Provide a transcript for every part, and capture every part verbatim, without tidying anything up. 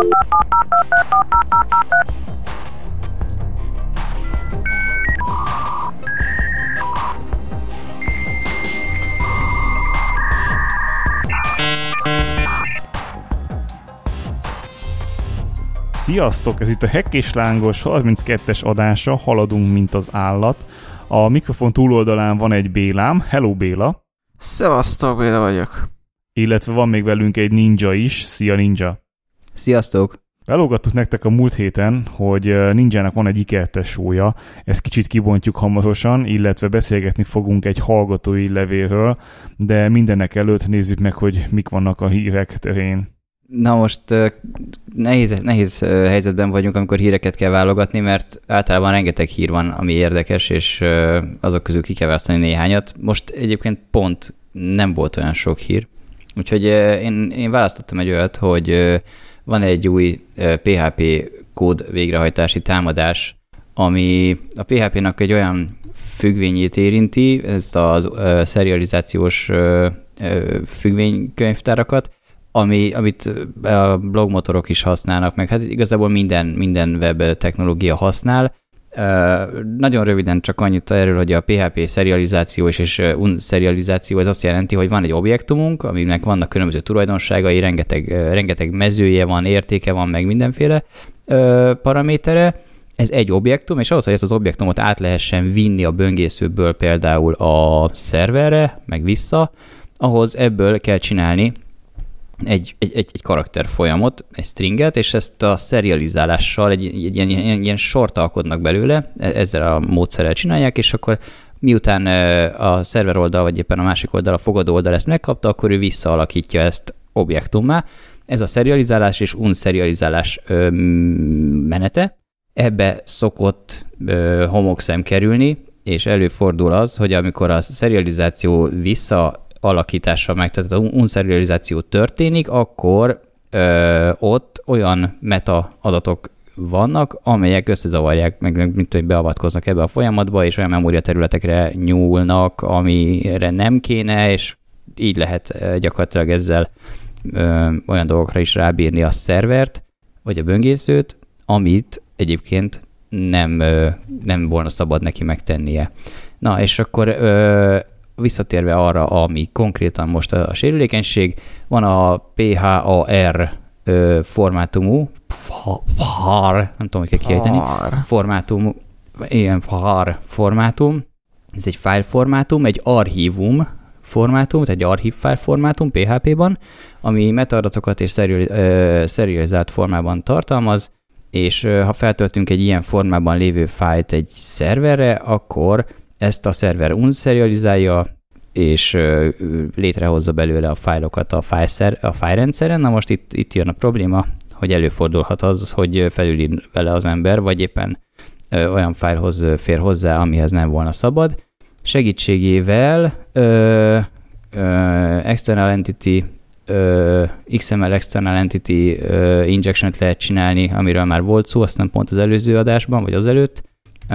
Sziasztok! Ez itt a Hack és Lángos harminckettes adása, haladunk, mint az állat. A mikrofon túloldalán van egy Bélám. Hello, Béla! Szevasztok, Béla vagyok. Illetve van még velünk egy Ninja is. Szia, Ninja! Sziasztok! Elolgattuk nektek a múlt héten, hogy Ninjának van egy ikertes show-ja, ezt kicsit kibontjuk hamarosan, illetve beszélgetni fogunk egy hallgatói levélről, de mindenek előtt nézzük meg, hogy mik vannak a hírek terén. Na most nehéz, nehéz helyzetben vagyunk, amikor híreket kell válogatni, mert általában rengeteg hír van, ami érdekes, és azok közül ki kell választani néhányat. Most egyébként pont nem volt olyan sok hír, úgyhogy én, én választottam egy olyat, hogy van egy új pé há pé kód végrehajtási támadás, ami a pé há pénak egy olyan függvényét érinti, ezt a serializációs függvénykönyvtárakat, Ami, amit a blogmotorok is használnak, meg hát igazából minden, minden web technológia használ. Uh, nagyon röviden csak annyit erről, hogy a pé há pé serializáció és, és unserializáció, ez azt jelenti, hogy van egy objektumunk, aminek vannak különböző tulajdonságai, rengeteg, rengeteg mezője van, értéke van, meg mindenféle uh, paramétere. Ez egy objektum, és ahhoz, hogy ezt az objektumot át lehessen vinni a böngészőből például a szerverre, meg vissza, ahhoz ebből kell csinálni Egy, egy, egy, egy karakter folyamot, egy stringet, és ezt a serializálással egy, egy, egy ilyen, ilyen, ilyen sort alkotnak belőle, ezzel a módszerrel csinálják, és akkor miután a szerver oldal, vagy éppen a másik oldal, a fogadó oldal ezt megkapta, akkor ő visszaalakítja ezt objektummá. Ez a serializálás és unserializálás ö, menete. Ebbe szokott ö, homokszem kerülni, és előfordul az, hogy amikor a serializáció vissza alakítással meg, tehát az unserializáció történik, akkor ö, ott olyan meta adatok vannak, amelyek összezavarják, meg mint hogy beavatkoznak ebbe a folyamatba, és olyan memóriaterületekre nyúlnak, amire nem kéne, és így lehet gyakorlatilag ezzel ö, olyan dolgokra is rábírni a szervert, vagy a böngészőt, amit egyébként nem, ö, nem volna szabad neki megtennie. Na, és akkor ö, visszatérve arra, ami konkrétan most a, a sérülékenység, van a pé há á er ö, formátumú, phar, nem tudom, hogy kell kiejteni, formátum, ilyen phar formátum, ez egy file formátum, egy archívum formátum, tehát egy archív file formátum pé há pé-ban, ami metaadatokat és serializált formában tartalmaz, és ö, ha feltöltünk egy ilyen formában lévő fájlt egy szerverre, akkor ezt a szerver unserializálja, és ö, létrehozza belőle a fájlokat a, fájszer, a fájrendszeren. Na most itt, itt jön a probléma, hogy előfordulhat az, hogy felülír vele az ember, vagy éppen ö, olyan fájlhoz fér hozzá, amihez nem volna szabad. Segítségével ö, ö, external entity, ö, iksz em el external entity ö, injection-t lehet csinálni, amiről már volt szó, aztán pont az előző adásban, vagy az előtt.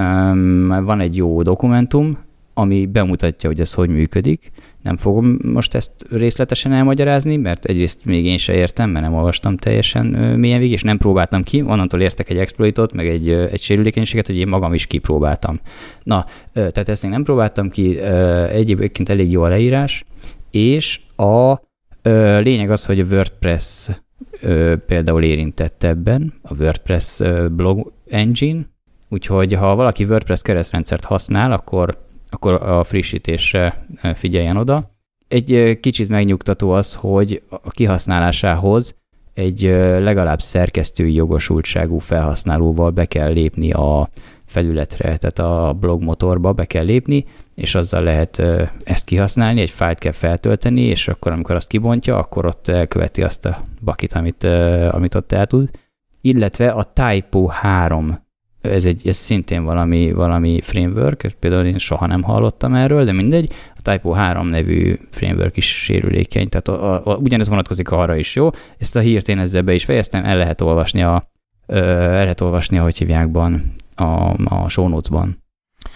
Um, van egy jó dokumentum, ami bemutatja, hogy ez hogy működik. Nem fogom most ezt részletesen elmagyarázni, mert egyrészt még én se értem, mert nem olvastam teljesen uh, mélyen végig, és nem próbáltam ki. Onnantól értek egy exploitot, meg egy, uh, egy sérülékenységet, hogy én magam is kipróbáltam. Na, uh, tehát ezt még nem próbáltam ki, uh, egyébként elég jó a leírás, és a uh, lényeg az, hogy a WordPress uh, például érintett ebben, a WordPress uh, blog engine. Úgyhogy ha valaki WordPress keretrendszert használ, akkor, akkor a frissítésre figyeljen oda. Egy kicsit megnyugtató az, hogy a kihasználásához egy legalább szerkesztői jogosultságú felhasználóval be kell lépni a felületre, tehát a blogmotorba be kell lépni, és azzal lehet ezt kihasználni, egy fájlt kell feltölteni, és akkor amikor azt kibontja, akkor ott elköveti azt a bakit, amit, amit ott el tud. Illetve a Typo három, ez, egy, ez szintén valami, valami framework, például én soha nem hallottam erről, de mindegy, a Typo három nevű framework is sérülékeny, tehát a, a, a, ugyanez vonatkozik arra is, jó? Ezt a hírt én ezzel be is fejeztem, el lehet olvasni a, el lehet olvasni, ahogy hívjákban, a, a show notes-ban.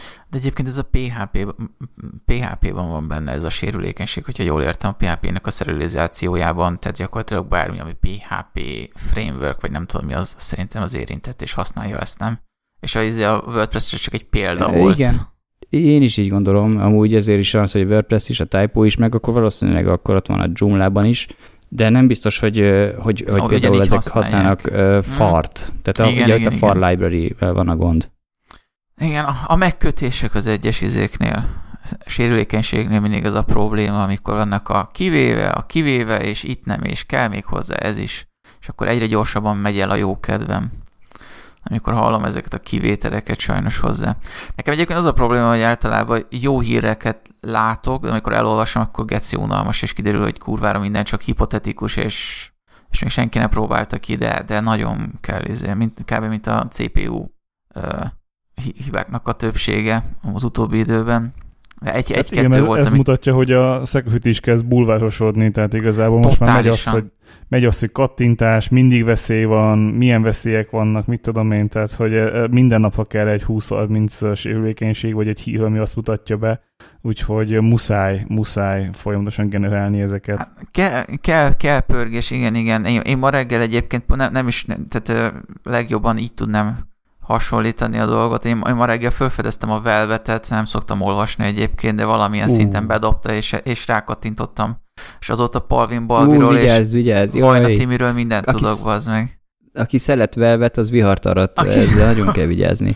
De egyébként ez a pé há pé, pé há pé-ban van benne ez a sérülékenység, hogyha jól értem, a pé há pé-nek a serializációjában, tehát gyakorlatilag bármi, ami pé há pé framework, vagy nem tudom mi, az szerintem az érintett, és használja ezt, nem? És a WordPress csak egy példa e, volt. Igen. Én is így gondolom, amúgy ezért is az, hogy a WordPress is, a Typo is, meg akkor valószínűleg akkor ott van a Joomla-ban is, de nem biztos, hogy, hogy, hogy oh, például ezek használják. használnak uh, fart. Tehát a, igen, ugye igen, ott a far library van a gond. Igen, a, a megkötések az egyes izéknél, sérülékenységnél mindig az a probléma, amikor vannak a kivéve, a kivéve, és itt nem, és kell még hozzá ez is. És akkor egyre gyorsabban megy el a jó kedvem, amikor hallom ezeket a kivételeket sajnos hozzá. Nekem egyébként az a probléma, hogy általában jó híreket látok, de amikor elolvasom, akkor geci unalmas, és kiderül, hogy kurvára minden csak hipotetikus, és, és még senki ne próbálta ki, de, de nagyon kell, mint, kb. Mint a cé pé u uh, hibáknak a többsége az utóbbi időben. De egy, hát egy-kettő igen, volt, ez amit... mutatja, hogy a security is kezd bulvárosodni, tehát igazából most már megy az, hogy, megy az, hogy kattintás, mindig veszély van, milyen veszélyek vannak, mit tudom én, tehát hogy minden nap, ha kell egy húsz-harminc sérülékenység, vagy egy hír, ami azt mutatja be, úgyhogy muszáj, muszáj folyamatosan generálni ezeket. Hát, kell, kell, kell pörgés, igen, igen. Én, én ma reggel egyébként nem, nem is, tehát legjobban így tudnám hasonlítani a dolgot. Én, én ma reggel felfedeztem a Velvetet, nem szoktam olvasni egyébként, de valamilyen uh. szinten bedobta, és, és rákattintottam. És azóta Palvin Balviról uh, vigyázz, és Vajna Timiről mindent aki, tudok, bazd meg. Aki szelet Velvet, az vihart arat, aki... ezzel nagyon kell vigyázni.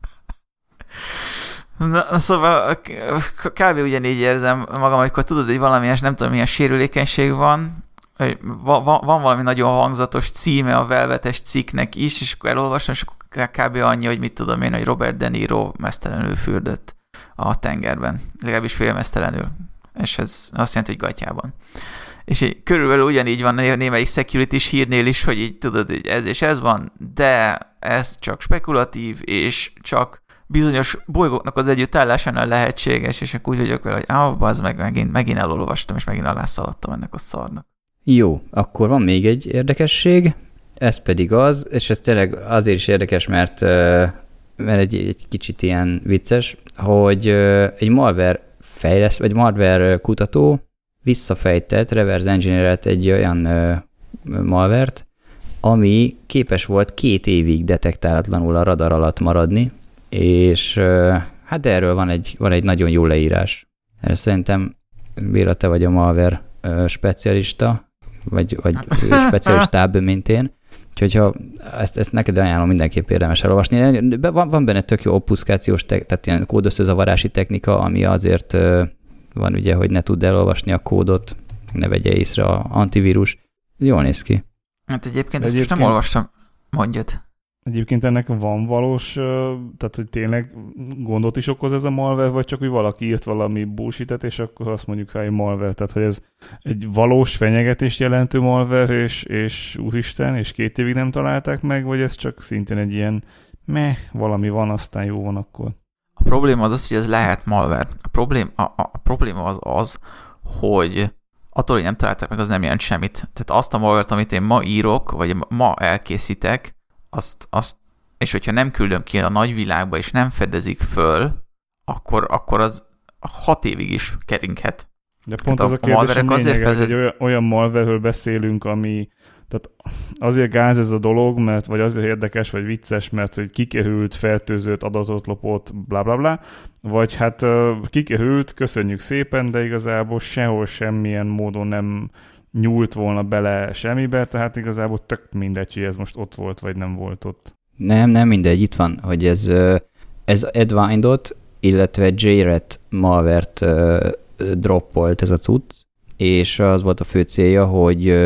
Na, szóval kb. Ugyanígy érzem magam, amikor tudod, hogy valamilyen, nem tudom, milyen sérülékenység van, van, van valami nagyon hangzatos címe a Velvetes cikknek is, és akkor elolvasom, és akkor kb. Annyi, hogy mit tudom én, hogy Robert De Niro meztelenül fürdött a tengerben. Legalábbis félmeztelenül. És ez azt jelenti, hogy gatyában. És így, körülbelül ugyanígy van némelyik security-s hírnél is, hogy így tudod, hogy ez és ez van, de ez csak spekulatív, és csak bizonyos bolygóknak az együttállásánál lehetséges, és akkor úgy vagyok vele, hogy ah, bazd meg, megint, megint elolvastam, és megint alászaladtam ennek a szarnak. Jó, akkor van még egy érdekesség, ez pedig az, és ez tényleg azért is érdekes, mert, mert egy, egy kicsit ilyen vicces, hogy egy malware fejleszt, vagy malware kutató visszafejtett, reverse engineert egy olyan malvert, ami képes volt két évig detektálatlanul a radar alatt maradni, és hát erről van egy, van egy nagyon jó leírás. Erre szerintem Béla, te vagy a malware specialista, vagy, vagy specialistább, mint én. Úgyhogy ha ezt, ezt neked ajánlom, mindenképp érdemes elolvasni. Van, van benne tök jó obfuszkációs, te, tehát ilyen kódösszezavarási technika, ami azért van ugye, hogy ne tudd elolvasni a kódot, ne vegye észre a antivírus. Jól néz ki. Hát egyébként ezt egyébként... most nem olvastam. Mondjad. Egyébként ennek van valós, tehát hogy tényleg gondot is okoz ez a malware, vagy csak hogy valaki írt valami bullshitet, és akkor azt mondjuk rá egy malware. Tehát hogy ez egy valós fenyegetést jelentő malware, és, és úristen, és két évig nem találták meg, vagy ez csak szintén egy ilyen meh, valami van, aztán jó van akkor. A probléma az az, hogy ez lehet malware. A probléma, a, a probléma az az, hogy attól, hogy nem találták meg, az nem jelent semmit. Tehát azt a malware-t, amit én ma írok, vagy ma elkészítek, Azt, azt, és hogyha nem küldöm ki a nagyvilágba, és nem fedezik föl, akkor, akkor az hat évig is keringhet. De pont az a, a kérdés, a lényege, hogy egy olyan, olyan malware-ről beszélünk, ami, tehát azért gáz ez a dolog, mert, vagy azért érdekes, vagy vicces, mert hogy kikerült, fertőzött, adatot lopott, bla bla bla, vagy hát kikerült, köszönjük szépen, de igazából sehol semmilyen módon nem nyúlt volna bele semmibe, tehát igazából tök mindegy, hogy ez most ott volt, vagy nem volt ott. Nem, nem mindegy, itt van, hogy ez, ez Edwindot, illetve J RAT malvert droppolt ez a cucc, és az volt a fő célja, hogy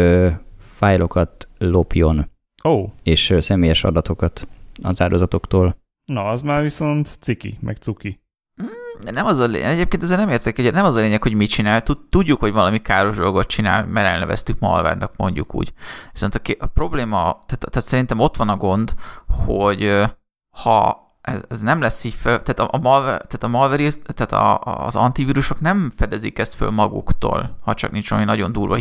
fájlokat lopjon. Oh. És személyes adatokat az áldozatoktól. Na, az már viszont ciki, meg cuki. Nem az a lényeg, egyébként ezzel nem értek egyet, nem az a lényeg, hogy mit csinál, Tudjuk, hogy valami káros dolgot csinál, mert elneveztük malware-nak, mondjuk úgy. Viszont a, a probléma, tehát, tehát szerintem ott van a gond, hogy ha ez, ez nem lesz így fel, tehát a, a malware, tehát, a malware, tehát a, az antivírusok nem fedezik ezt föl maguktól, ha csak nincs valami nagyon durva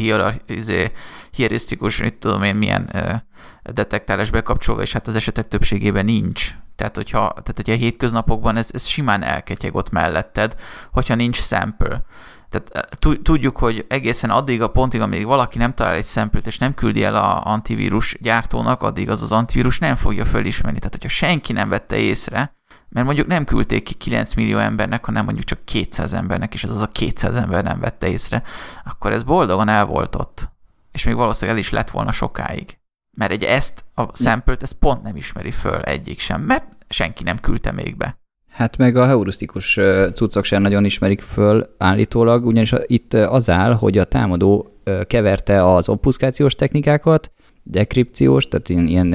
hierisztikus, mit tudom én, milyen detektálás bekapcsolva, és hát az esetek többségében nincs. Tehát, hogyha, tehát, hogyha a hétköznapokban ez, ez simán elketyeg ott melletted, hogyha nincs sample. Tehát tudjuk, hogy egészen addig a pontig, amíg valaki nem talál egy sample-t, és nem küldi el a antivírus gyártónak, addig az az antivírus nem fogja fölismerni. Tehát, hogyha senki nem vette észre, mert mondjuk nem küldték ki kilenc millió embernek, hanem mondjuk csak kétszáz embernek, és az az a kétszáz ember nem vette észre, akkor ez boldogan el volt ott. És még valószínűleg el is lett volna sokáig. Mert egy ezt, a sample-t, ezt pont nem ismeri föl egyik sem, mert senki nem küldte még be. Hát meg a heurisztikus cuccok sem nagyon ismerik föl állítólag, ugyanis itt az áll, hogy a támadó keverte az obfuszkációs technikákat, dekripciós, tehát ilyen, ilyen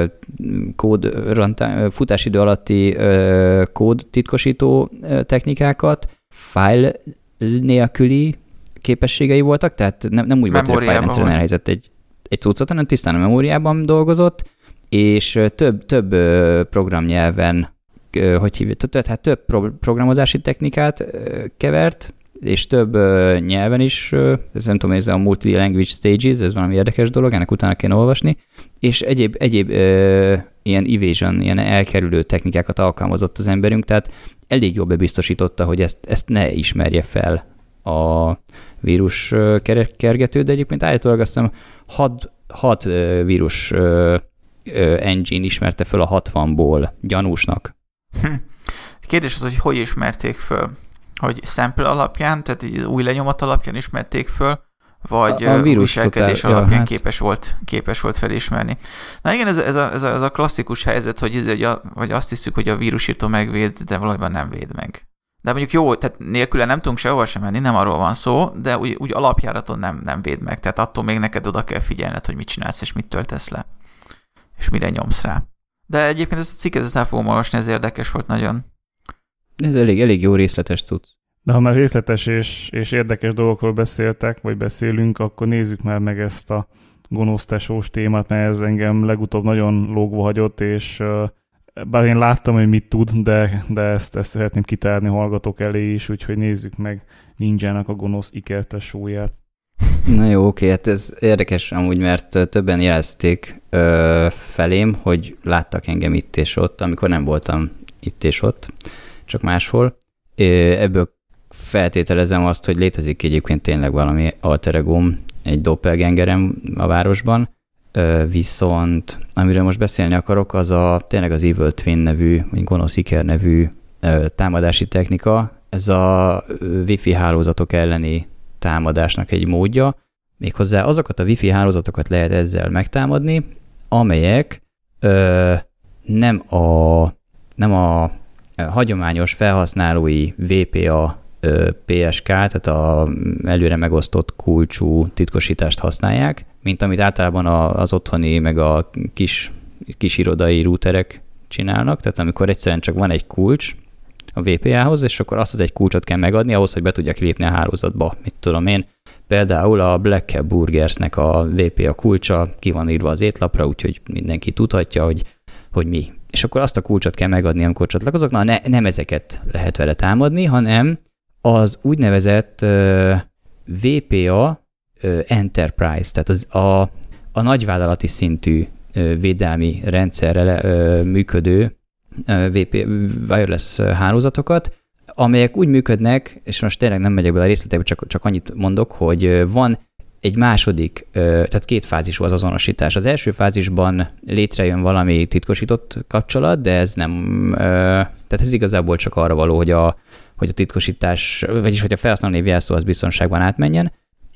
kód, futásidő alatti kód titkosító technikákat, file nélküli képességei voltak, tehát nem, nem úgy volt, hogy a file-rendszeren elhelyezett egy, egy cuccot, hanem tisztán a memóriában dolgozott, és több, több programnyelven, hogy hívjuk, tehát több programozási technikát kevert, és több nyelven is, ez nem tudom, ez a multi-language stages, ez valami érdekes dolog, ennek utána kéne olvasni, és egyéb, egyéb ilyen evasion, ilyen elkerülő technikákat alkalmazott az emberünk, tehát elég jól bebiztosította, hogy ezt, ezt ne ismerje fel a vírus kergető, de egyébként állítólag azt hiszem hat, hat vírus engine ismerte föl a hatvanból gyanúsnak. Hm. Kérdés az, hogy hogy ismerték föl? Hogy sample alapján, tehát új lenyomat alapján ismerték föl, vagy a, a viselkedés totál, alapján ja, hát. képes, volt, képes volt felismerni. Na igen, ez, ez, a, ez, a, ez a klasszikus helyzet, hogy, ez, hogy a, vagy azt hiszük, hogy a vírusírtó megvéd, de valójában nem véd meg. De mondjuk jó, tehát nélküle nem tudunk sehova sem menni, nem arról van szó, de úgy, úgy alapjáraton nem, nem véd meg. Tehát attól még neked oda kell figyelned, hogy mit csinálsz, és mit töltesz le. És mire nyomsz rá. De egyébként ezt a cikket ezt el fogom olvasni, ez érdekes volt nagyon. Ez elég, elég jó részletes cucc. De ha már részletes és, és érdekes dolgokról beszéltek, vagy beszélünk, akkor nézzük már meg ezt a gonosztesós témát, mert ez engem legutóbb nagyon lógva hagyott, és bár én láttam, hogy mit tud, de, de ezt, ezt szeretném kitárni hallgatók elé is, úgyhogy nézzük meg Ninjának a gonosz ikertesóját. Na jó, oké, hát ez érdekes amúgy, mert többen jelezték ö, felém, hogy láttak engem itt és ott, amikor nem voltam itt és ott, csak máshol. Ebből feltételezem azt, hogy létezik egyébként tényleg valami alter egóm, egy doppelgangerem a városban, viszont amiről most beszélni akarok, az a tényleg az Evil Twin nevű, vagy gonosz iker nevű támadási technika. Ez a wifi hálózatok elleni támadásnak egy módja. Méghozzá azokat a wifi hálózatokat lehet ezzel megtámadni, amelyek ö, nem a, nem a hagyományos felhasználói vé pé á pé es ká, tehát a előre megosztott kulcsú titkosítást használják, mint amit általában az otthoni, meg a kis, kis irodai routerek csinálnak, tehát amikor egyszerűen csak van egy kulcs a vé pé á-hoz, és akkor azt az egy kulcsot kell megadni ahhoz, hogy be tudják lépni a hálózatba. Mit tudom én, például a Black Cap Burgersnek a vé pé á kulcsa ki van írva az étlapra, úgyhogy mindenki tudhatja, hogy, hogy mi. És akkor azt a kulcsot kell megadni, amikor csatlakozok. Na, ne, nem ezeket lehet vele támadni, hanem az úgynevezett uh, vé pé á uh, Enterprise, tehát az a, a nagyvállalati szintű uh, védelmi rendszerrel uh, működő uh, vé pé, wireless hálózatokat, amelyek úgy működnek, és most tényleg nem megyek bele a részletekbe, csak, csak annyit mondok, hogy van egy második, tehát két fázisú az azonosítás. Az első fázisban létrejön valami titkosított kapcsolat, de ez nem, tehát ez igazából csak arra való, hogy a, hogy a titkosítás, vagyis hogy a felhasználó név jelszó az biztonságban átmenjen,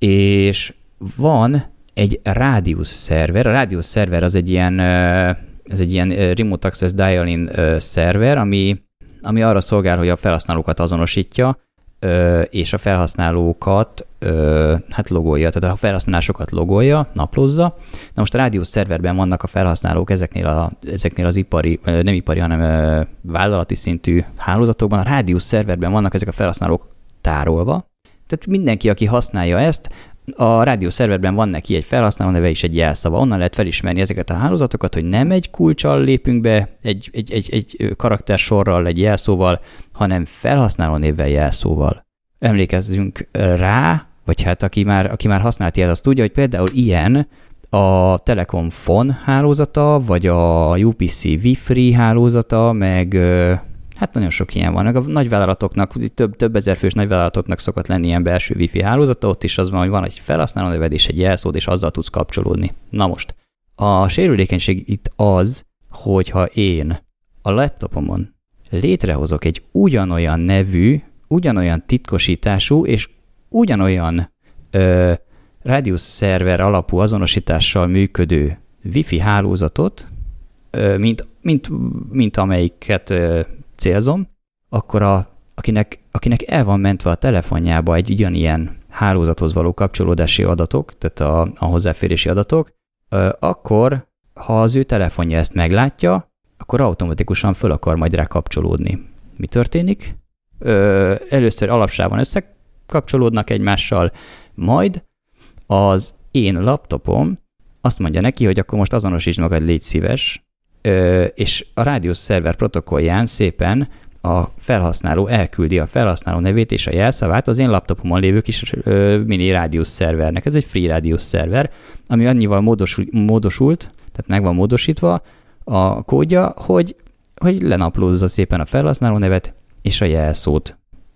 és van egy Radius szerver. A Radius szerver az egy ilyen, ez egy ilyen remote access dial-in szerver, ami, ami arra szolgál, hogy a felhasználókat azonosítja, és a felhasználókat hát logolja, tehát a felhasználásokat logolja, naplozza. Na most a Radius szerverben vannak a felhasználók ezeknél, a, ezeknél az ipari, nem ipari, hanem vállalati szintű hálózatokban. A Radius szerverben vannak ezek a felhasználók tárolva. Tehát mindenki, aki használja ezt, a Radius szerverben van neki egy felhasználó neve és egy jelszava. Onnan lehet felismerni ezeket a hálózatokat, hogy nem egy kulccsal lépünk be, egy, egy, egy, egy karaktersorral, egy jelszóval, hanem felhasználó névvel, jelszóval. Emlékezzünk rá, vagy hát aki már, aki már használt ilyet, az tudja, hogy például ilyen a Telekom Phone hálózata, vagy a u pé cé Wi-Fi hálózata, meg hát nagyon sok ilyen van. Meg a nagyvállalatoknak, több, több ezer fős nagyvállalatoknak szokott lenni ilyen belső Wi-Fi hálózata, ott is az van, hogy van egy felhasználó neved és egy jelszód, és azzal tudsz kapcsolódni. Na most, a sérülékenység itt az, hogyha én a laptopomon létrehozok egy ugyanolyan nevű, ugyanolyan titkosítású és ugyanolyan ö, Radius szerver alapú azonosítással működő Wi-Fi hálózatot, ö, mint, mint, mint amelyiket ö, célzom, akkor a, akinek, akinek el van mentve a telefonjába egy ugyanilyen hálózathoz való kapcsolódási adatok, tehát a, a hozzáférési adatok, ö, akkor, ha az ő telefonja ezt meglátja, akkor automatikusan föl akar majd rá kapcsolódni. Mi történik? Ö, először alapsávon összekapcsolódnak egymással, majd az én laptopom azt mondja neki, hogy akkor most azonosítsd magad, légy szíves, ö, és a Radius szerver protokollján szépen a felhasználó elküldi a felhasználó nevét és a jelszavát az én laptopomon lévő kis ö, mini Radius szervernek. Ez egy free Radius szerver, ami annyival módosul, módosult, tehát meg van módosítva a kódja, hogy, hogy lenaplózza szépen a felhasználó nevet és a jelszót.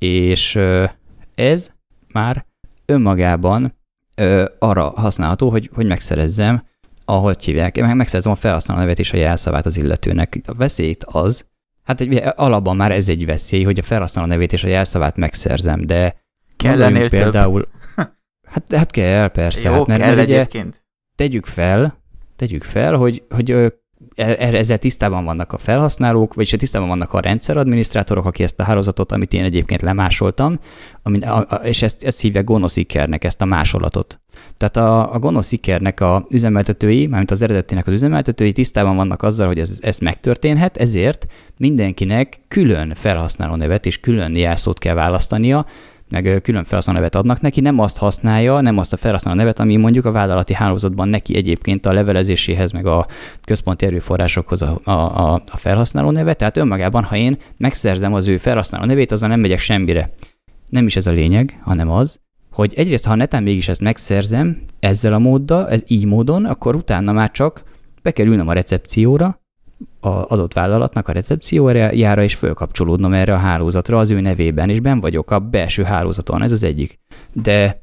És ö, ez már önmagában ö, arra használható, hogy, hogy megszerezzem, ahogy hívják, meg megszerzem a felhasználó nevet és a jelszavát az illetőnek. A veszélyt az, hát egy, alapban már ez egy veszély, hogy a felhasználó nevét és a jelszavát megszerzem, de kellenél például, hát, hát kell, persze. Jó, hát, mert, kell mert ugye egyébként. Tegyük fel, tegyük fel, hogy, hogy ezzel tisztában vannak a felhasználók, vagyis tisztában vannak a rendszeradminisztrátorok, aki ezt a hálózatot, amit én egyébként lemásoltam, ami, a, a, és ezt, ezt hívják gonosz ikernek, ezt a másolatot. Tehát a, a gonosz ikernek a üzemeltetői, mármint az eredetének az üzemeltetői tisztában vannak azzal, hogy ez, ez megtörténhet, ezért mindenkinek külön felhasználó nevet és külön jelszót kell választania, meg külön felhasználó nevet adnak neki, nem azt használja, nem azt a felhasználó nevet, ami mondjuk a vállalati hálózatban neki egyébként a levelezéséhez, meg a központi erőforrásokhoz a, a, a felhasználó neve, tehát önmagában, ha én megszerzem az ő felhasználó nevét, azzal nem megyek semmire. Nem is ez a lényeg, hanem az, hogy egyrészt, ha netán mégis ezt megszerzem ezzel a móddal, ez így módon, akkor utána már csak be kell ülnöm a recepcióra, az adott vállalatnak a recepciójára, és fölkapcsolódnom erre a hálózatra az ő nevében, és benn vagyok a belső hálózaton, ez az egyik. De,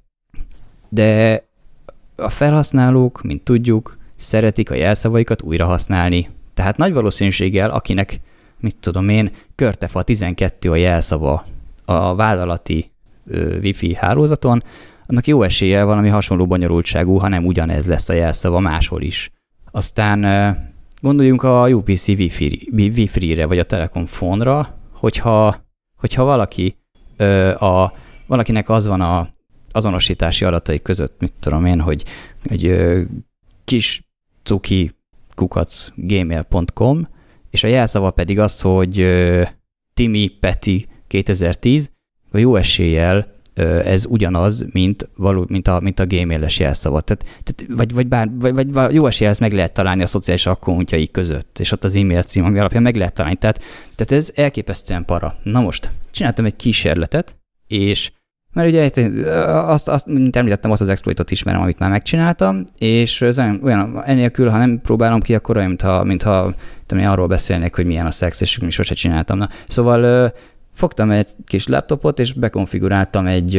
de a felhasználók, mint tudjuk, szeretik a jelszavaikat újra használni. Tehát nagy valószínűséggel, akinek, mit tudom én, Körtefa tizenkettő a jelszava a vállalati ö, Wi-Fi hálózaton, annak jó eséllyel valami hasonló bonyolultságú, ha nem ugyanez lesz a jelszava máshol is. Aztán gondoljunk a u pé cé Wi-Fi-re, vagy a Telekom Phone-ra, hogyha, hogyha valaki, ö, a, valakinek az van a azonosítási adatai között, mit tudom én, hogy, hogy ö, kis cuki kukac gmail pont com, és a jelszava pedig az, hogy ö, Timi Peti kétezer-tíz, vagy jó eséllyel ö, ez ugyanaz, mint, való, mint, a, mint a gmail-es jelszava. Tehát, tehát, vagy, vagy, bár, vagy, vagy jó eséllyel ezt meg lehet találni a szociális akkóuntjai között, és ott az e-mail cím, ami alapján meg lehet találni. Tehát, tehát ez elképesztően para. Na most, csináltam egy kísérletet, és mert ugye azt, azt, mint említettem, azt az exploitot ismerem, amit már megcsináltam, és ez olyan, olyan ennélkül, ha nem próbálom ki, akkor olyan, mintha, mintha tudom, arról beszélnék, hogy milyen a szex, és mi sose csináltam. Na, szóval fogtam egy kis laptopot, és bekonfiguráltam egy,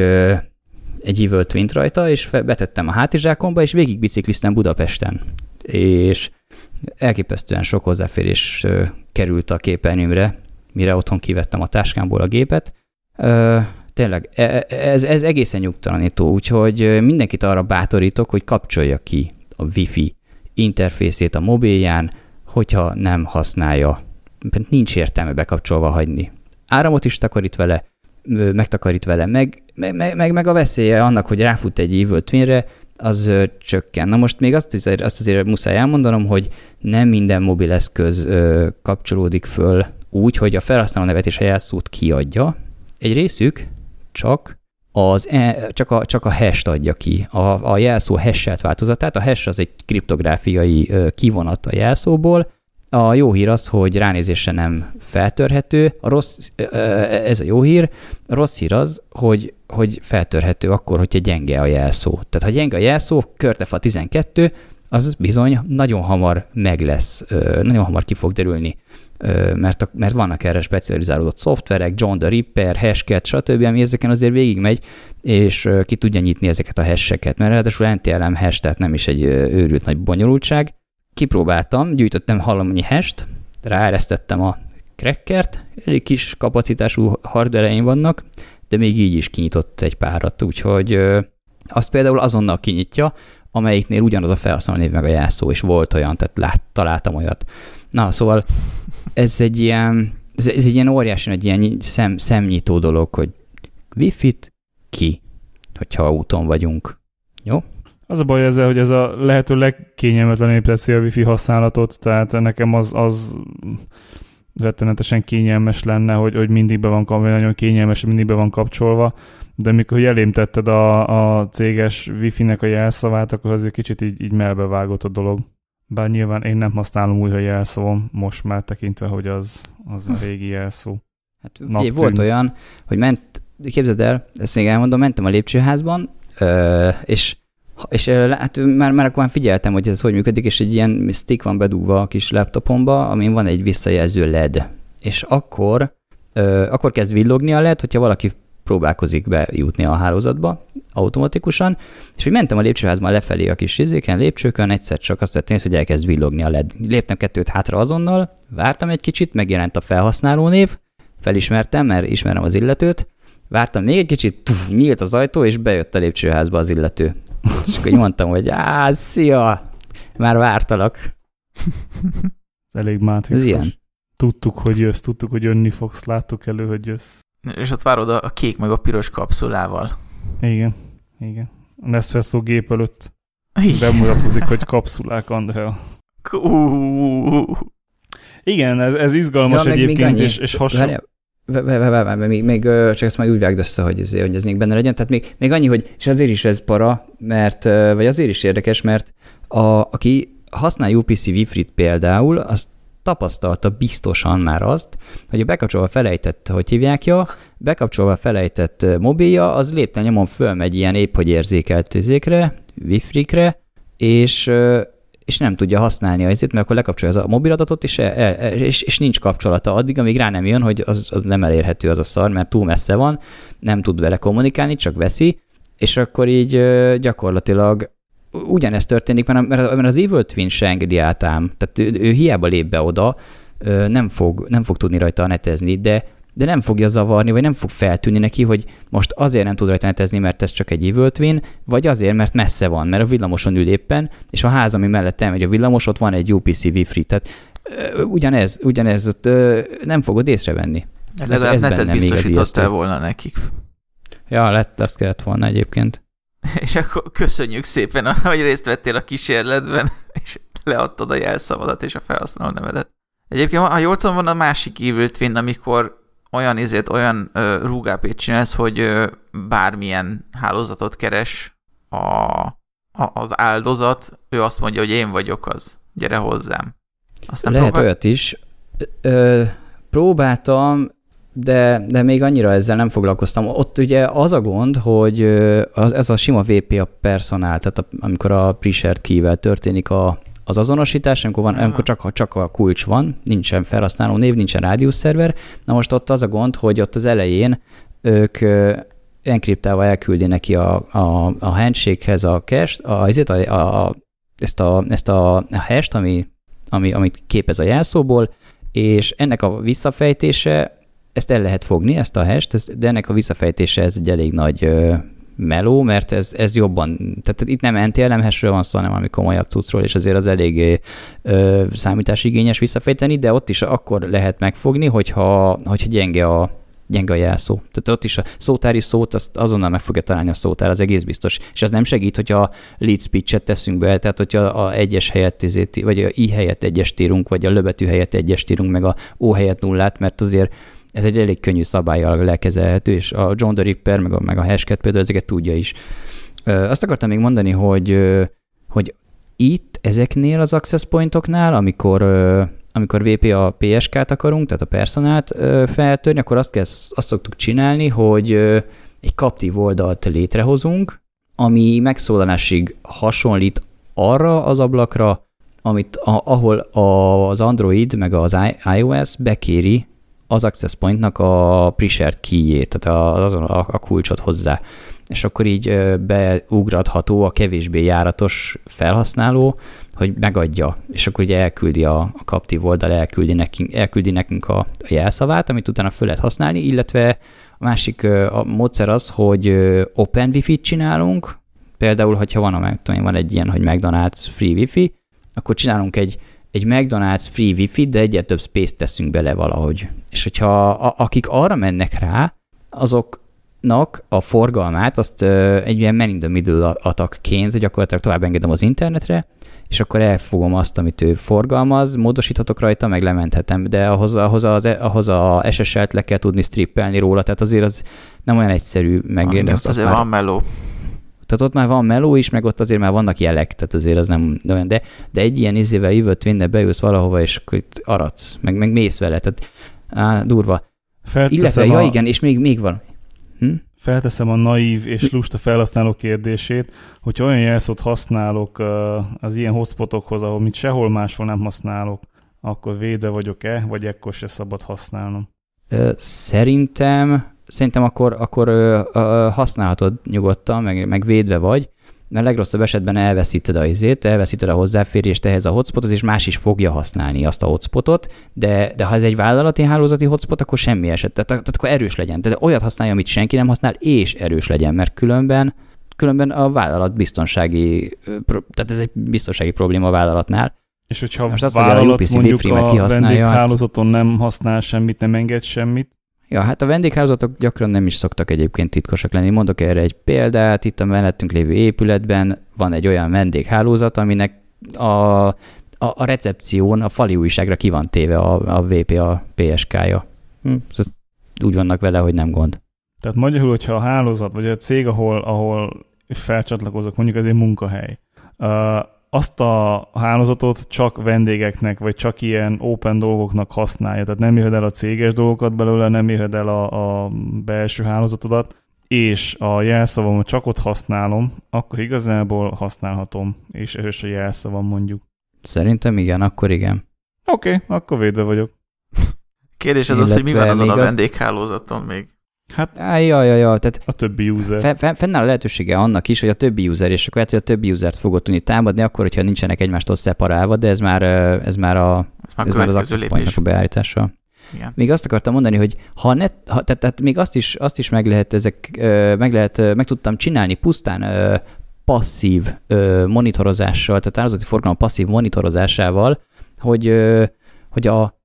egy Evil Twint rajta, és betettem a hátizsákomba, és végig bicikliztem Budapesten. És elképesztően sok hozzáférés került a képernyőmre, mire otthon kivettem a táskámból a gépet. Tényleg, ez, ez egészen nyugtalanító, úgyhogy mindenkit arra bátorítok, hogy kapcsolja ki a Wi-Fi interfészét a mobilján, hogyha nem használja. Nincs értelme bekapcsolva hagyni. Áramot is takarít vele, megtakarít vele, meg, meg, meg, meg a veszélye annak, hogy ráfut egy Evil Twinre, az ö, csökken. Na most még azt azért, azt azért muszáj elmondanom, hogy nem minden mobileszköz ö, kapcsolódik föl úgy, hogy a felhasználó nevet és a jelszót kiadja. Egy részük csak, az e, csak, a, csak a hash-t adja ki, a, a jelszó hash-elt változatát. A hash az egy kriptográfiai ö, kivonat a jelszóból. A jó hír az, hogy ránézésre nem feltörhető. A rossz, ez a jó hír. A rossz hír az, hogy, hogy feltörhető akkor, hogyha gyenge a jelszó. Tehát ha gyenge a jelszó, Körtefa tizenkettő, az bizony nagyon hamar meg lesz, nagyon hamar ki fog derülni, mert, a, mert vannak erre specializálódott szoftverek, John the Ripper, Hashcat, stb., ami ezeken azért végigmegy, és ki tudja nyitni ezeket a hasheket, mert ráadásul en té el em hash, tehát nem is egy őrült nagy bonyolultság. Kipróbáltam, gyűjtöttem halomnyi hasht, ráeresztettem a crackert, elég kis kapacitású hardware-eim vannak, de még így is kinyitott egy párat, úgyhogy azt például azonnal kinyitja, amelyiknél ugyanaz a felhasználó név meg a jelszó, és volt olyan, tehát lát, találtam olyat. Na, szóval ez egy ilyen, ez, ez egy ilyen óriási, egy ilyen szem, szemnyitó dolog, hogy Wi-Fi-t ki, hogyha úton vagyunk. Jó? Az a baj ezzel, hogy ez a lehető legkényelmetlenebb teszi a Wi-Fi használatot, tehát nekem az, az rettenetesen kényelmes lenne, hogy, hogy mindig be van kapcsolva, nagyon kényelmes, mindig be van kapcsolva, de mikor elém tetted a, a céges Wi-Fi-nek a jelszavát, akkor azért kicsit így, így melbevágott a dolog. Bár nyilván én nem használom újra jelszóvom, most már tekintve, hogy az, az már régi jelszó. Hát figyelj, volt olyan, hogy ment, képzeld el, ezt még elmondom, mentem a lépcsőházban, és És hát már, már akkor figyeltem, hogy ez hogy működik, és egy ilyen stick van bedugva a kis laptopomba, amin van egy visszajelző el é dé. És akkor, ö, akkor kezd villogni a el é dé, hogyha valaki próbálkozik bejutni a hálózatba automatikusan, és hogy mentem a lépcsőházban lefelé a kis izéken, lépcsőkön, egyszer csak azt tettem, hogy elkezd villogni a el é dé. Léptem kettőt hátra azonnal, vártam egy kicsit, megjelent a felhasználónév, felismertem, mert ismerem az illetőt, vártam még egy kicsit, puf, nyílt az ajtó, és bejött a lépcsőházba az illető. És akkor mondtam, hogy á, szia, már vártalak. Elég mátrixos. Tudtuk, hogy jössz, tudtuk, hogy jönni fogsz, láttuk elő, hogy jössz. És ott várod a kék meg a piros kapszulával. Igen, igen. A Nespresso gép előtt bemutatkozik, hogy kapszulák, Andrea. Igen, ez, ez izgalmas ja, egyébként, és, és hasonló. Még, még csak ezt majd úgy vágd össze, hogy ez, hogy ez még benne legyen. Tehát még, még annyi, hogy, és azért is ez para, mert, vagy azért is érdekes, mert a, aki használ u pé cé Wi-Fi-t például, az tapasztalta biztosan már azt, hogy a bekapcsolva felejtett, hogy hívják ja, bekapcsolva felejtett mobilja, az lépten nyomon fölmegy ilyen épp, hogy érzékelt izékre, Wi-Fi-kre, és és nem tudja használni azért, mert akkor lekapcsolja a mobiladatot, és, és, és nincs kapcsolata addig, amíg rá nem jön, hogy az, az nem elérhető az a szar, mert túl messze van, nem tud vele kommunikálni, csak veszi, és akkor így gyakorlatilag ugyanezt történik, mert, mert az Evil Twin se engedi át ám, tehát ő, ő hiába lép be oda, nem fog, nem fog tudni rajta netezni, de de nem fogja zavarni, vagy nem fog feltűnni neki, hogy most azért nem tud rajta netezni, mert ez csak egy Evil Twin, vagy azért, mert messze van, mert a villamoson ül éppen, és a ház, ami mellett elmegy a villamos, ott van egy u pé cé Wi-Fi, tehát ö, ugyanez, ugyanez ott, ö, nem fogod észrevenni. Legalább netet biztosítottál volna nekik. Ja, lett, azt kellett volna egyébként. És akkor köszönjük szépen, hogy részt vettél a kísérletben, és leadtad a jelszavadat és a felhasználó nevedet. Egyébként, ha jól tudom, van a másik Evil Twin, amikor olyan izét, olyan ö, rúgápét csinálsz, hogy ö, bármilyen hálózatot keres a, a, az áldozat, ő azt mondja, hogy én vagyok az, gyere hozzám. Aztán lehet próbál... olyat is. Ö, próbáltam, de, de még annyira ezzel nem foglalkoztam. Ott ugye az a gond, hogy az, ez a sima vé pé a personál, tehát a, amikor a pre-shared key-vel történik a az azonosítás, amikor, van, amikor csak, csak a kulcs van, nincsen felhasználó név, nincsen rádius szerver. Na most ott az a gond, hogy ott az elején ők enkriptálva elküldi neki a, a, a handshake-hez a cache, a, a, a, ezt a, ezt a hash-t, ami, ami, amit képez a jelszóból, és ennek a visszafejtése, ezt el lehet fogni, ezt a hash-t, de ennek a visszafejtése ez egy elég nagy meló, mert ez, ez jobban, tehát itt nem en té el em hash-ről van szó, hanem valami komolyabb cuccról, és azért az eléggé ö, számításigényes visszafejteni, de ott is akkor lehet megfogni, hogyha, hogyha gyenge a, gyenge a jelszó. Tehát ott is a szótári szót, azt azonnal meg fogja találni a szótár, az egész biztos. És az nem segít, hogyha lead speech-et teszünk be, tehát hogyha a egyes helyett, vagy a i helyett egyest írunk, vagy a löbetű helyett egyest írunk, meg a o helyett nullát, mert azért ez egy elég könnyű szabállyal lekezelhető, és a John the Ripper, meg a, meg a Hashcat például ezeket tudja is. Ö, azt akartam még mondani, hogy, hogy itt ezeknél az access pointoknál, amikor, amikor vé pé a pé es ká-t akarunk, tehát a personát feltörni, akkor azt, kell, azt szoktuk csinálni, hogy egy kaptív oldalt létrehozunk, ami megszólalásig hasonlít arra az ablakra, amit, a, ahol az Android meg az iOS bekéri az Access Pointnak a pre-shared key-jét, tehát azon a, a kulcsot hozzá. És akkor így beugratható a kevésbé járatos felhasználó, hogy megadja, és akkor ugye elküldi a, a Captive oldal, elküldi nekünk, elküldi nekünk a, a jelszavát, amit utána föl lehet használni, illetve a másik a módszer az, hogy Open Wi-Fi-t csinálunk, például, hogyha van, a, tudom, van egy ilyen, hogy McDonald's Free Wi-Fi, akkor csinálunk egy, egy McDonald's Free Wi-Fi, de egyet több space teszünk bele valahogy. És hogyha a, akik arra mennek rá, azoknak a forgalmát azt uh, egy ilyen man in the middle attackként gyakorlatilag tovább engedem az internetre, és akkor elfogom azt, amit ő forgalmaz, módosíthatok rajta, meg lementhetem, de ahhoz, ahhoz, az, ahhoz a es es el-t le kell tudni strippelni róla, tehát azért az nem olyan egyszerű megérni. Azt azért már... van meló. Tehát ott már van meló is, meg ott azért már vannak jelek, tehát azért az nem olyan, de, de egy ilyen izével Evil Twin-nel beülsz valahova, és akkor itt aradsz, meg, meg mész vele, tehát á, durva. Illetve, a... ja igen, és még, még van. Hm? Felteszem a naív és lusta felhasználó kérdését, hogyha olyan jelszót használok az ilyen hotspotokhoz, ahol mit sehol máshol nem használok, akkor védve vagyok-e, vagy ekkor se szabad használnom? Szerintem Szerintem akkor, akkor ö, ö, használhatod nyugodtan, meg, meg védve vagy, mert legrosszabb esetben elveszíted a izét, elveszíted a hozzáférést ehhez a hotspothoz, és más is fogja használni azt a hotspotot, de, de ha ez egy vállalati hálózati hotspot, akkor semmi eset, tehát, tehát akkor erős legyen. De olyat használja, amit senki nem használ, és erős legyen, mert különben, különben a vállalat biztonsági, tehát ez egy biztonsági probléma a vállalatnál. És hogyha a vállalat a mondjuk a vendéghálózaton nem használ semmit, nem enged semmit, ja, hát a vendéghálózatok gyakran nem is szoktak egyébként titkosak lenni. Mondok erre egy példát, itt a mellettünk lévő épületben van egy olyan vendéghálózat, aminek a, a, a recepción, a fali újságra ki van téve a, a vé pé, a pé es ká-ja. Hm, úgy vannak vele, hogy nem gond. Tehát magyarul, hogyha a hálózat, vagy a cég, ahol, ahol felcsatlakozok, mondjuk ez egy munkahely, uh, azt a hálózatot csak vendégeknek, vagy csak ilyen open dolgoknak használja. Tehát nem jöhet el a céges dolgokat belőle, nem jöhet el a, a belső hálózatodat, és a jelszavamat csak ott használom, akkor igazából használhatom, és erős a jelszavam mondjuk. Szerintem igen, akkor igen. Oké, okay, akkor védve vagyok. Kérdés az az, hogy mi van azon a vendéghálózaton még? Hát, á, ja, ja, ja, tehát a többi user. Fe, fe, fennáll a lehetősége annak is, hogy a többi user, és akkor lehet, hogy a többi usert fogod tudni támadni, akkor, hogyha nincsenek egymástól szeparálva, de ez már, ez már, a, ez már, ez már az access pointnak a beállítása. Igen. Még azt akartam mondani, hogy ha net, ha, tehát, tehát még azt is, azt is meg lehet, ezek, meg lehet, meg tudtam csinálni pusztán passzív monitorozással, tehát hálózati forgalom passzív monitorozásával, hogy, hogy a,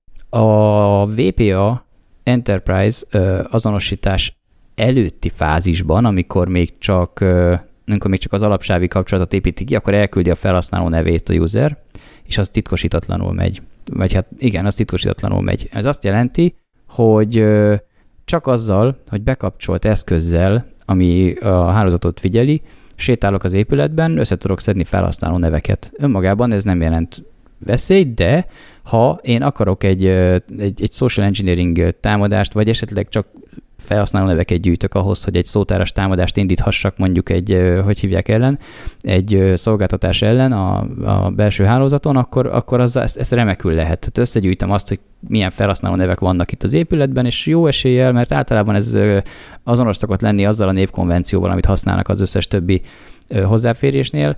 a vé pé á Enterprise ö, azonosítás előtti fázisban, amikor még csak ö, amikor még csak az alapsávi kapcsolatot építi ki, akkor elküldi a felhasználó nevét a user, és az titkosítatlanul megy. Vagy hát igen, az titkosítatlanul megy. Ez azt jelenti, hogy ö, csak azzal, hogy bekapcsolt eszközzel, ami a hálózatot figyeli, sétálok az épületben, össze tudok szedni felhasználó neveket. Önmagában ez nem jelent veszély, de ha én akarok egy, egy, egy social engineering támadást, vagy esetleg csak felhasználó neveket gyűjtök ahhoz, hogy egy szótáras támadást indíthassak mondjuk egy, hogy hívják ellen, egy szolgáltatás ellen a, a belső hálózaton, akkor, akkor az, ez, ez remekül lehet. Tehát összegyűjtöm azt, hogy milyen felhasználó nevek vannak itt az épületben, és jó eséllyel, mert általában ez azonos szokott lenni azzal a névkonvencióval, amit használnak az összes többi hozzáférésnél.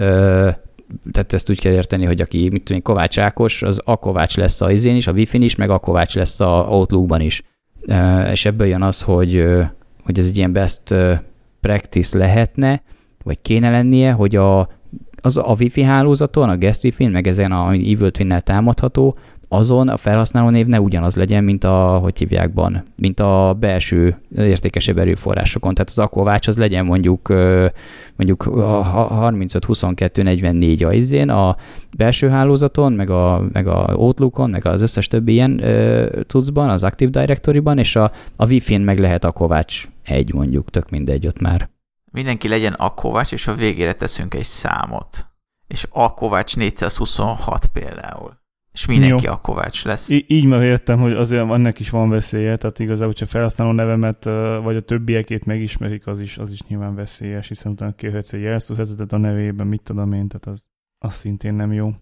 Tehát ezt úgy kell érteni, hogy aki, mit tudom, Kovács Ákos, az a Kovács lesz a izén is, a Wi-Fi-n is, meg a Kovács lesz a Outlookban is. És ebből jön az, hogy, hogy ez egy ilyen best practice lehetne, vagy kéne lennie, hogy a, az a Wi-Fi hálózaton, a guest Wi-Fi-n, meg ezen a Evil Twin-nel támadható, azon a felhasználó név ne ugyanaz legyen, mint a, hogy hívjákban, mint a belső értékesebb erőforrásokon. Tehát az Akovács az legyen mondjuk, mondjuk a harmincöt huszonkettő negyvennégy a izén, a belső hálózaton, meg a, meg a Outlookon, meg az összes többi ilyen cuccban, az Active Directory-ban, és a, a Wi-Fi-n meg lehet Akovács egy mondjuk, tök mindegy ott már. Mindenki legyen Akovács, és a végére teszünk egy számot. És Akovács négyszázhuszonhat például. És mindenki Jó. a Kovács lesz. Í- így már értem, hogy azért ennek is van veszélye, tehát igazából, hogyha felhasználó nevemet, vagy a többiekét megismerik, az is, az is nyilván veszélyes, hiszen utána kérhetsz egy jelszóvezetet a nevében, mit tudom én, tehát az... az szintén nem jó.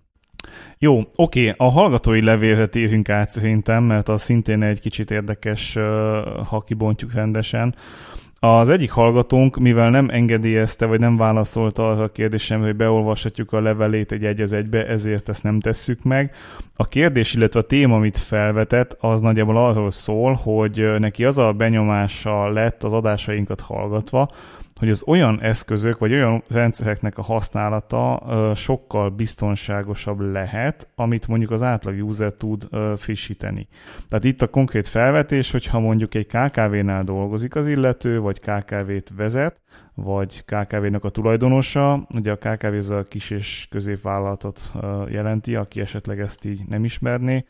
Jó, oké, a hallgatói levélre térjünk át szerintem, mert az szintén egy kicsit érdekes, ha kibontjuk rendesen. Az egyik hallgatónk, mivel nem engedélyezte, vagy nem válaszolta arra a kérdésemre, hogy beolvashatjuk a levelét egy egy az egybe, ezért ezt nem tesszük meg. A kérdés, illetve a téma, amit felvetett, az nagyjából arról szól, hogy neki az a benyomása lett az adásainkat hallgatva, hogy az olyan eszközök, vagy olyan rendszereknek a használata sokkal biztonságosabb lehet, amit mondjuk az átlag user tud frissíteni. Tehát itt a konkrét felvetés, hogyha mondjuk egy ká ká vé-nál dolgozik az illető, vagy ká ká vét vezet, vagy ká ká vé-nek a tulajdonosa, ugye a ká ká vé az a kis és középvállalatot jelenti, aki esetleg ezt így nem ismerné.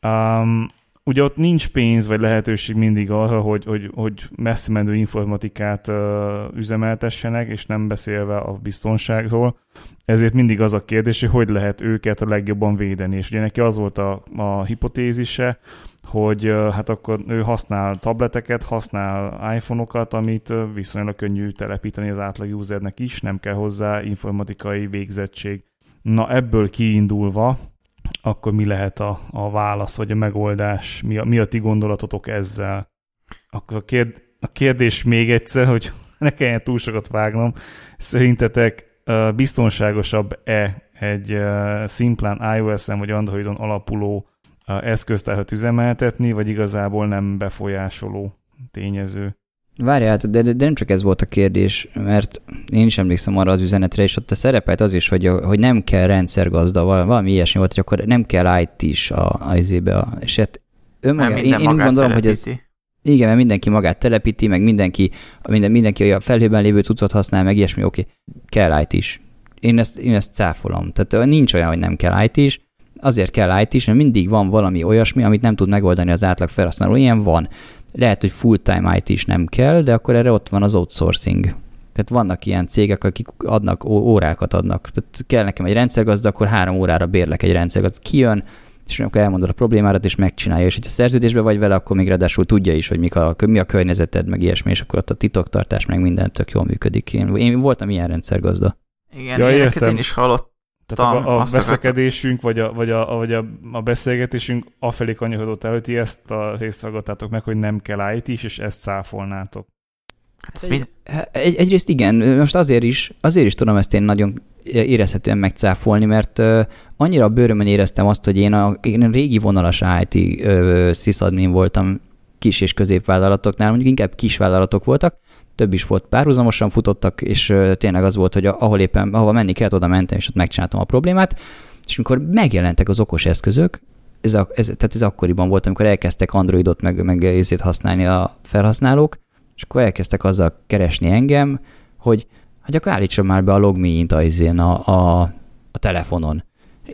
Um, Ugye ott nincs pénz vagy lehetőség mindig arra, hogy, hogy, hogy messze menő informatikát uh, üzemeltessenek, és nem beszélve a biztonságról. Ezért mindig az a kérdés, hogy hogy lehet őket a legjobban védeni. És ugye neki az volt a, a hipotézise, hogy uh, hát akkor ő használ tableteket, használ iPhone-okat, amit uh, viszonylag könnyű telepíteni az átlag usernek is, nem kell hozzá informatikai végzettség. Na ebből kiindulva, akkor mi lehet a, a válasz, vagy a megoldás? Mi a, mi a ti gondolatotok ezzel? Akkor a, kérd, a kérdés még egyszer, hogy ne kelljen túl sokat vágnom. Szerintetek uh, biztonságosabb-e egy uh, szimplán iOS-en vagy Androidon alapuló uh, eszköztárat üzemeltetni, vagy igazából nem befolyásoló tényező? Várjál, de, de nem csak ez volt a kérdés, mert én is emlékszem arra az üzenetre, és ott a szerepelt az is, hogy, hogy nem kell rendszergazda, valami ilyesmi volt, hogy akkor nem kell í té is a, a izébe. A, és hát önmaga, én, én gondolom, telepíti. Hogy ez... Igen, mert mindenki magát telepíti, meg mindenki, minden, mindenki a felhőben lévő cuccot használ, meg ilyesmi, oké, kell í té is. Én ezt, én ezt cáfolom. Tehát nincs olyan, hogy nem kell í té is. Azért kell í té is, mert mindig van valami olyasmi, amit nem tud megoldani az átlag felhasználó. Ilyen van. Lehet, hogy full-time í té is nem kell, de akkor erre ott van az outsourcing. Tehát vannak ilyen cégek, akik adnak, órákat adnak. Tehát kell nekem egy rendszergazda, akkor három órára bérlek egy rendszergazda. Kijön, és akkor elmondod a problémárat, és megcsinálja. És hogyha szerződésben vagy vele, akkor még ráadásul tudja is, hogy mik a, mi a környezeted, meg ilyesmi, és akkor ott a titoktartás, meg minden tök jól működik. Én, én voltam ilyen rendszergazda. Igen, ja, ilyeneket én is hallottam. Tehát a, a veszekedésünk, vagy, a, vagy, a, vagy a, a beszélgetésünk afelé kanyarodott el, hogy ti ezt a részt hallgattátok meg, hogy nem kell í té is, és ezt cáfolnátok. Hát egy, egy, egyrészt igen, most azért is, azért is tudom ezt én nagyon érezhetően megcáfolni, mert uh, annyira a bőrömön éreztem azt, hogy én a, én a régi vonalas í té uh, sysadmin voltam kis és középvállalatoknál, mondjuk inkább kisvállalatok voltak, több is volt, párhuzamosan futottak, és uh, tényleg az volt, hogy ahol éppen, ahova menni kellett, oda mentem, és ott megcsináltam a problémát, és amikor megjelentek az okos eszközök, ez, a, ez, tehát ez akkoriban volt, amikor elkezdtek Androidot meg, meg ezért használni a felhasználók, és akkor elkezdtek azzal keresni engem, hogy hogy akkor állítsam már be a logmeint a, a, a, a telefonon.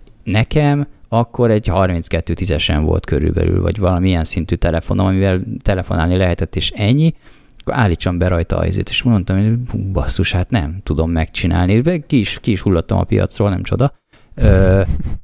Nekem akkor egy harminckettő tízesen volt körülbelül, vagy valamilyen szintű telefonom, amivel telefonálni lehetett, és ennyi, akkor állítsam be rajta a izét, és mondtam, hogy basszus, hát nem tudom megcsinálni. Ki is, ki is hullottam a piacról, nem csoda. De,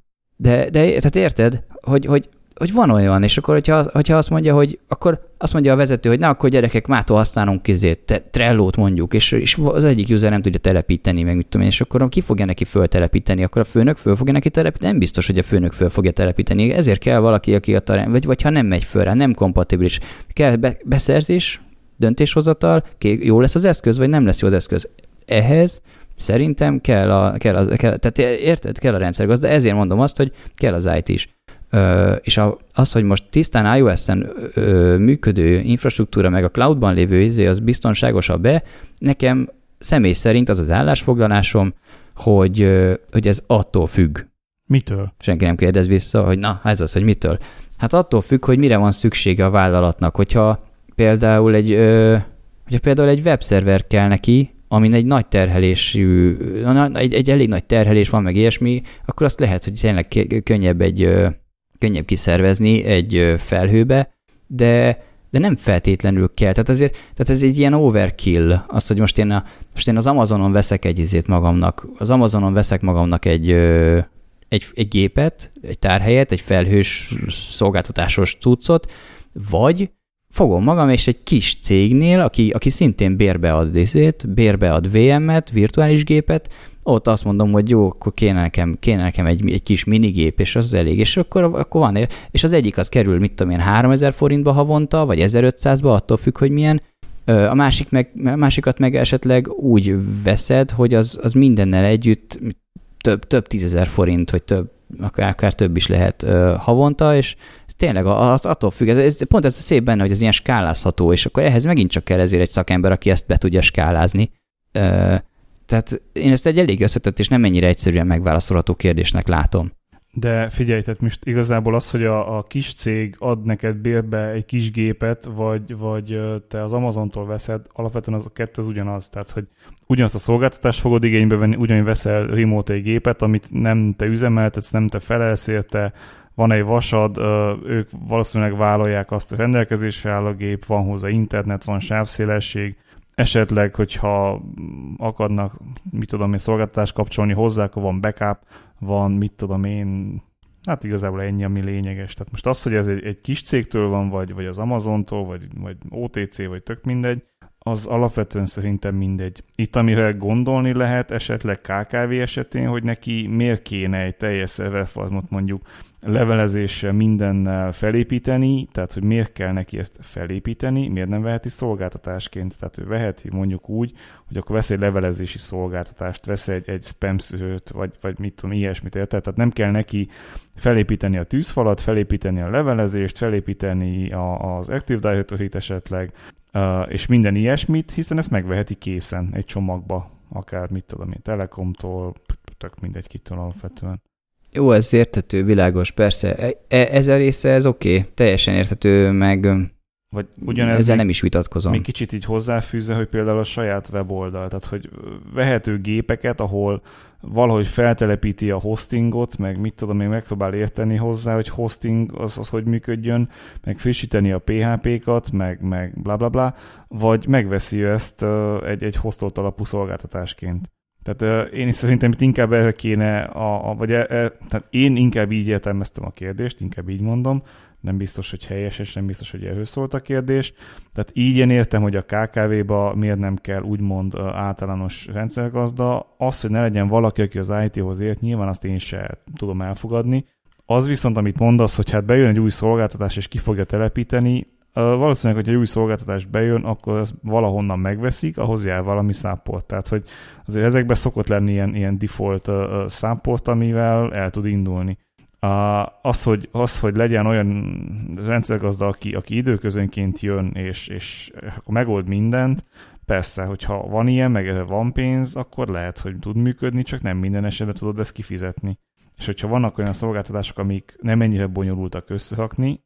de tehát érted, hogy, hogy hogy van olyan, és akkor, hogyha, hogyha azt mondja, hogy akkor azt mondja a vezető, hogy na, akkor gyerekek, mától használunk kizét, Trellót mondjuk, és, és az egyik user nem tudja telepíteni, meg mit tudom én, és akkor ki fogja neki föltelepíteni, akkor a főnök föl fogja neki telepíteni, nem biztos, hogy a főnök föl fogja telepíteni, ezért kell valaki, aki a terem, vagy, vagy ha nem megy föl rá, nem kompatibilis, kell be, beszerzés, döntéshozatal, jó lesz az eszköz, vagy nem lesz jó az eszköz. Ehhez szerintem kell a, kell a, kell, tehát érted, kell a rendszergazda, ezért mondom azt, hogy kell az í té is. Ö, és a, az, hogy most tisztán iOS-en ö, működő infrastruktúra meg a cloudban lévő izé, az biztonságosabb-e? Nekem személy szerint az az állásfoglalásom, hogy, ö, hogy ez attól függ. Mitől? Senki nem kérdez vissza, hogy na, ez az, hogy mitől. Hát attól függ, hogy mire van szüksége a vállalatnak. Hogyha például egy, ö, hogyha például egy webszerver kell neki, amin egy nagy terhelésű, egy, egy elég nagy terhelés van, meg ilyesmi, akkor azt lehet, hogy tényleg könnyebb egy könnyebb kiszervezni egy felhőbe, de, de nem feltétlenül kell. Tehát, azért, tehát ez egy ilyen overkill. Az, hogy most én, a, most én az Amazonon veszek egy izét magamnak, az Amazonon veszek magamnak egy, egy, egy gépet, egy tárhelyet, egy felhős szolgáltatásos cuccot, vagy fogom magam, és egy kis cégnél, aki, aki szintén bérbead izét, bérbead vé em-et, virtuális gépet, ott azt mondom, hogy jó, akkor kéne nekem, kéne nekem egy, egy kis minigép, és az elég, és akkor, akkor van, és az egyik az kerül, mit tudom én, háromezer forintba havonta, vagy ezerötszázba, attól függ, hogy milyen, a másik meg, a másikat meg esetleg úgy veszed, hogy az, az mindennel együtt több, több tízezer forint, hogy több, akár, akár több is lehet uh, havonta, és tényleg az attól függ, ez, ez, pont ez a szép benne, hogy ez ilyen skálázható, és akkor ehhez megint csak kell ezért egy szakember, aki ezt be tudja skálázni. Uh, tehát én ezt egy elég összetett, és nem ennyire egyszerűen megválaszolható kérdésnek látom. De figyelj, tehát most igazából az, hogy a, a kis cég ad neked bérbe egy kis gépet, vagy, vagy te az Amazontól veszed, alapvetően az a kettő az ugyanaz. Tehát, hogy ugyanazt a szolgáltatást fogod igénybe venni, ugyanúgy veszel remote egy gépet, amit nem te üzemeltetsz, nem te felelsz érte, van egy vasad, ők valószínűleg vállalják azt, hogy rendelkezésre áll a gép, van hozzá internet, van sávszélesség, esetleg, hogyha akarnak, mit tudom én, szolgáltatást kapcsolni hozzá, akkor van backup, van, mit tudom én, hát igazából ennyi, ami lényeges. Tehát most az, hogy ez egy, egy kis cégtől van, vagy, vagy az Amazontól, vagy, vagy o té cé, vagy tök mindegy, az alapvetően szerintem mindegy. Itt, amire gondolni lehet, esetleg ká ká vé esetén, hogy neki miért kéne egy teljes szerverfarmot mondjuk levelezéssel, mindennel felépíteni, tehát hogy miért kell neki ezt felépíteni, miért nem veheti szolgáltatásként, tehát ő veheti mondjuk úgy, hogy akkor vesz egy levelezési szolgáltatást, vesz egy, egy spam szűrőt, vagy, vagy mit tudom, ilyesmit érted, tehát nem kell neki felépíteni a tűzfalat, felépíteni a levelezést, felépíteni a, az Active Directory-t esetleg, Uh, és minden ilyesmit, hiszen ezt megveheti készen egy csomagba, akár mit tudom én, Telekomtól, tök mindegy kitől alapvetően. Jó, ez érthető, világos, persze. E- ez a része, ez oké, okay. Teljesen érthető, meg vagy ugyanez ezzel még, nem is vitatkozom. Még kicsit így hozzáfűzve, hogy például a saját weboldal, tehát hogy vehető gépeket, ahol valahogy feltelepíti a hostingot, meg mit tudom én, megpróbál érteni hozzá, hogy hosting az, az hogy működjön, meg frissíteni a pé há pékat, meg, meg bla bla bla, vagy megveszi ezt uh, egy, egy hostolt alapú szolgáltatásként. Tehát uh, én is szerintem itt inkább erre kéne, a, a, vagy e, e, tehát én inkább így értelmeztem a kérdést, inkább így mondom, nem biztos, hogy helyes, és nem biztos, hogy erről szólt a kérdés. Tehát így én értem, hogy a ká ká vé-ba miért nem kell úgymond általános rendszergazda. Az, hogy ne legyen valaki, aki az í té-hoz ért, nyilván azt én se tudom elfogadni. Az viszont, amit mondasz, hogy hát bejön egy új szolgáltatás, és ki fogja telepíteni, valószínűleg, hogy egy új szolgáltatás bejön, akkor ezt valahonnan megveszik, ahhoz jár valami support. Tehát, hogy azért ezekben szokott lenni ilyen, ilyen default support, amivel el tud indulni. Az, hogy, az, hogy legyen olyan rendszergazda, aki, aki időközönként jön, és, és akkor megold mindent, persze, hogyha van ilyen, meg erre van pénz, akkor lehet, hogy tud működni, csak nem minden esetben tudod ezt kifizetni. És hogyha vannak olyan szolgáltatások, amik nem ennyire bonyolultak összerakni,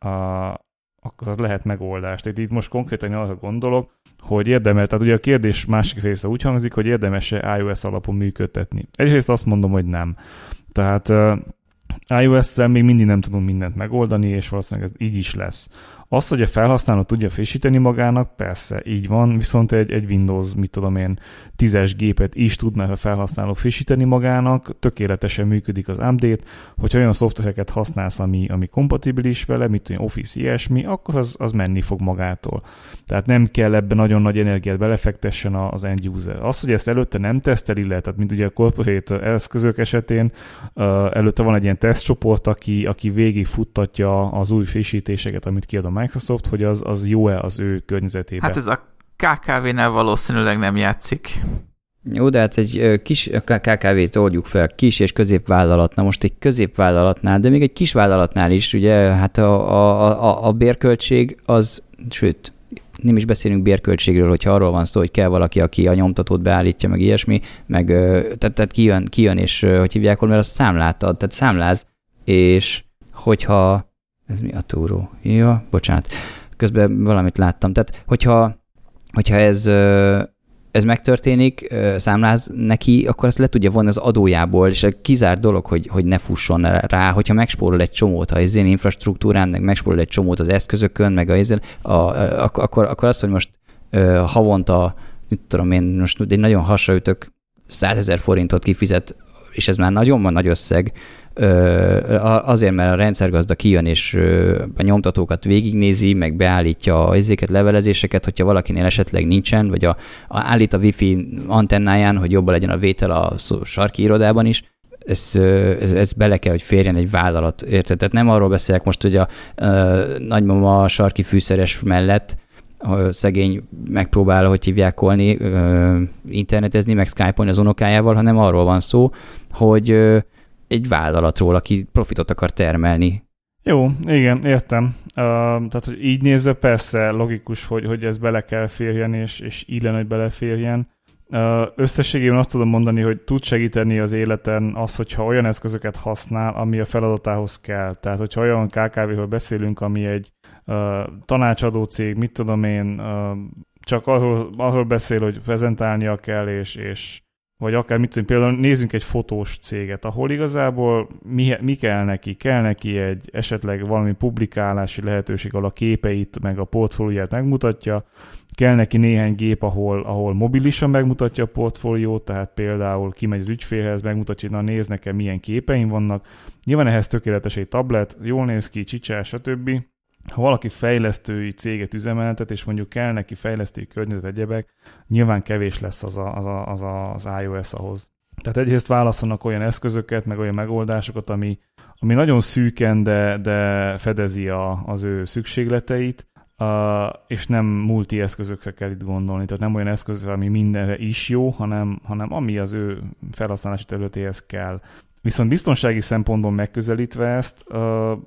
akkor az lehet megoldás. Tehát itt most konkrétan arra gondolok, hogy érdemes, tehát ugye a kérdés másik része úgy hangzik, hogy érdemes-e iOS alapon működtetni. Egyrészt azt mondom, hogy nem. Tehát iOS-szel még mindig nem tudunk mindent megoldani, és valószínűleg ez így is lesz. Az, hogy a felhasználó tudja frissíteni magának, persze, így van, viszont egy, egy Windows, mit tudom én, tízes gépet is tud már a felhasználó frissíteni magának, tökéletesen működik az update, hogyha olyan szoftvereket használsz, ami, ami kompatibilis vele, mit tudom, Office, ilyesmi, akkor az, az menni fog magától. Tehát nem kell ebben nagyon nagy energiát belefektessen az end user. Az, hogy ezt előtte nem teszteli le, tehát mint ugye a corporate eszközök esetén, előtte van egy ilyen tesztcsoport, aki, aki végig futtatja az új frissítéseket, amit kiad a Microsoft, hogy az, az jó-e az ő környezetében. Hát ez a ká ká vé-nál valószínűleg nem játszik. Jó, de hát egy kis ká ká vét oldjuk fel, kis és középvállalat. Na most egy középvállalatnál, de még egy kis vállalatnál is, ugye, hát a, a, a, a bérköltség az, sőt, nem is beszélünk bérköltségről, hogyha arról van szó, hogy kell valaki, aki a nyomtatót beállítja, meg ilyesmi, meg tehát, tehát kijön, kijön, és hogy hívják, mert az számlát ad, tehát számláz, és hogyha ez mi a túró? Ja, bocsánat. Közben valamit láttam. Tehát, hogyha, hogyha ez, ez megtörténik, számláz neki, akkor azt le tudja vonni az adójából, és egy kizárt dolog, hogy, hogy ne fusson rá, hogyha megspórol egy csomót az én infrastruktúrán, meg megspórol egy csomót az eszközökön, meg a, a, a, akkor, akkor az, hogy most havonta, mit tudom én, most egy nagyon hasraütök százezer forintot kifizet, és ez már nagyon nagy összeg, azért, mert a rendszergazda kijön és a nyomtatókat végignézi, meg beállítja az izéket, levelezéseket, hogyha valakinél esetleg nincsen, vagy a, a, állít a wifi antennáján, hogy jobban legyen a vétel a sarki irodában is, ez, ez, ez bele kell, hogy férjen egy vállalat, érted? Tehát nem arról beszélek most, hogy a, a nagymama a sarki fűszeres mellett a szegény megpróbál, hogy hívják kolni, internetezni, meg skype-olni az unokájával, hanem arról van szó, hogy egy vállalatról, aki profitot akar termelni. Jó, igen, értem. Uh, tehát, hogy így nézve persze logikus, hogy, hogy ez bele kell férjen, és, és illene, hogy beleférjen. Uh, összességében azt tudom mondani, hogy tud segíteni az életen az, hogyha olyan eszközöket használ, ami a feladatához kell. Tehát, hogyha olyan ká ká véről beszélünk, ami egy uh, tanácsadó cég, mit tudom én, uh, csak arról, arról beszél, hogy prezentálnia kell, és, és vagy akár mit tudom, például nézzünk egy fotós céget, ahol igazából mi, mi kell neki? Kell neki egy esetleg valami publikálási lehetőség, ahol a képeit, meg a portfólióját megmutatja, kell neki néhány gép, ahol, ahol mobilisan megmutatja a portfóliót, tehát például kimegy az ügyfélhez, megmutatja, hogy na nézd nekem milyen képeim vannak. Nyilván ehhez tökéletes egy tablet, jól néz ki, csicsás, stb. Ha valaki fejlesztői céget üzemeltet, és mondjuk kell neki fejlesztői környezet egyebek, nyilván kevés lesz az a, az, a, az, a, az iOS ahhoz. Tehát egyrészt válaszolnak olyan eszközöket, meg olyan megoldásokat, ami, ami nagyon szűken, de, de fedezi a, az ő szükségleteit, uh, és nem multi eszközökre kell itt gondolni. Tehát nem olyan eszközökre, ami mindenre is jó, hanem, hanem ami az ő felhasználási területéhez kell. Viszont biztonsági szempontból megközelítve ezt, uh,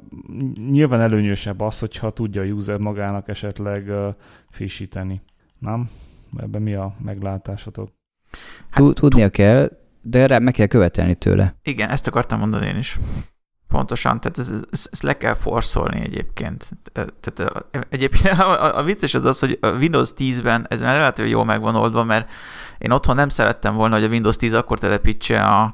nyilván előnyösebb az, hogyha tudja a user magának esetleg uh, frissíteni. Nem? Ebben mi a meglátásotok? Hát, Tudnia kell, de rá meg kell követelni tőle. Igen, ezt akartam mondani én is. Pontosan, tehát ezt, ezt le kell forszolni egyébként. Tehát egyébként a, a vicces az az, hogy a Windows tízben ez már relatív jól meg van oldva, mert én otthon nem szerettem volna, hogy a Windows tíz akkor telepítse a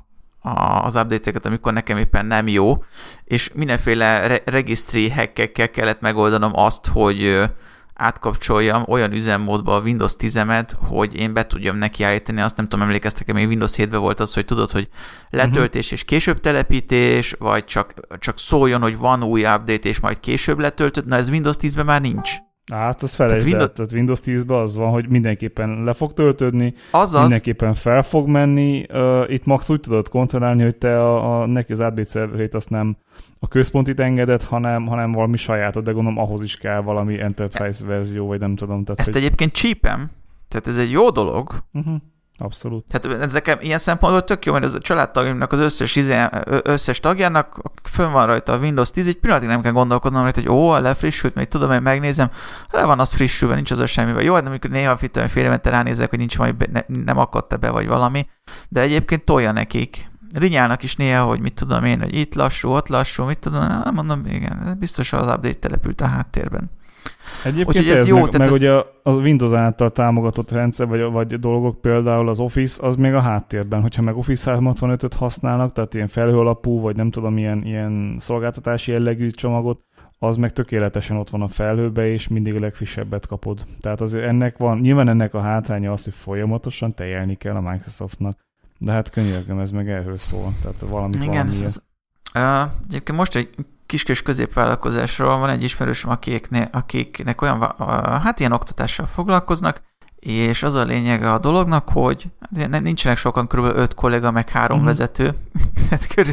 az update-eket, amikor nekem éppen nem jó, és mindenféle re- registry hackekkel kellett megoldanom azt, hogy átkapcsoljam olyan üzemmódba a Windows tízemet, hogy én be tudjam nekiállítani, azt nem tudom, emlékeztek-e, még Windows hétben volt az, hogy tudod, hogy letöltés és később telepítés, vagy csak, csak szóljon, hogy van új update, és majd később letöltött, na ez Windows tízben már nincs. Hát, az felejtsd el. Windows... Tehát Windows tízben az van, hogy mindenképpen le fog töltődni, Azaz... mindenképpen fel fog menni. Uh, itt max úgy tudod kontrollálni, hogy te a, a, neki az update szerverét azt nem a központit engedett, hanem, hanem valami sajátod, de gondolom ahhoz is kell valami enterprise verzió, vagy nem tudom. Tehát, Ezt hogy... egyébként csípem, tehát ez egy jó dolog. Uh-huh. Abszolút. Tehát ez nekem ilyen szempontból tök jó, mert az a családtagjainknak az összes, összes tagjának fönn van rajta a Windows tíz, egy pillanatig nem kell gondolkodnom rajta, hogy ó, lefrissült, még tudom, hogy megnézem, le van az frissülve, nincs az a semmi. Jó, de amikor néha félremente ránézek, hogy nincs valami, ne, nem akadt be, vagy valami, de egyébként tolja nekik. Rinyálnak is néha, hogy mit tudom én, hogy itt lassú, ott lassú, mit tudom, nem mondom, igen, biztos az update települt a háttérben. Egyébként ez, ez jó, meg, meg ezt... ugye a Windows által támogatott rendszer, vagy, vagy dolgok, például az Office, az még a háttérben. Hogyha meg Office háromszázhatvanötöt használnak, tehát ilyen felhőalapú, vagy nem tudom, ilyen, ilyen szolgáltatási jellegű csomagot, az meg tökéletesen ott van a felhőbe, és mindig a legfrissebbet kapod. Tehát azért ennek van, nyilván ennek a hátránya az, hogy folyamatosan tejelni kell a Microsoftnak. De hát könyörgöm, ez meg erről szól. Tehát valamit igen, valami ez, uh, egyébként most egy kis-kis középvállalkozásról van egy ismerősöm, akiknek, akiknek olyan, hát ilyen oktatással foglalkoznak, és az a lényeg a dolognak, hogy nincsenek sokan, kb. öt kolléga, meg három uh-huh. vezető. tehát, körül,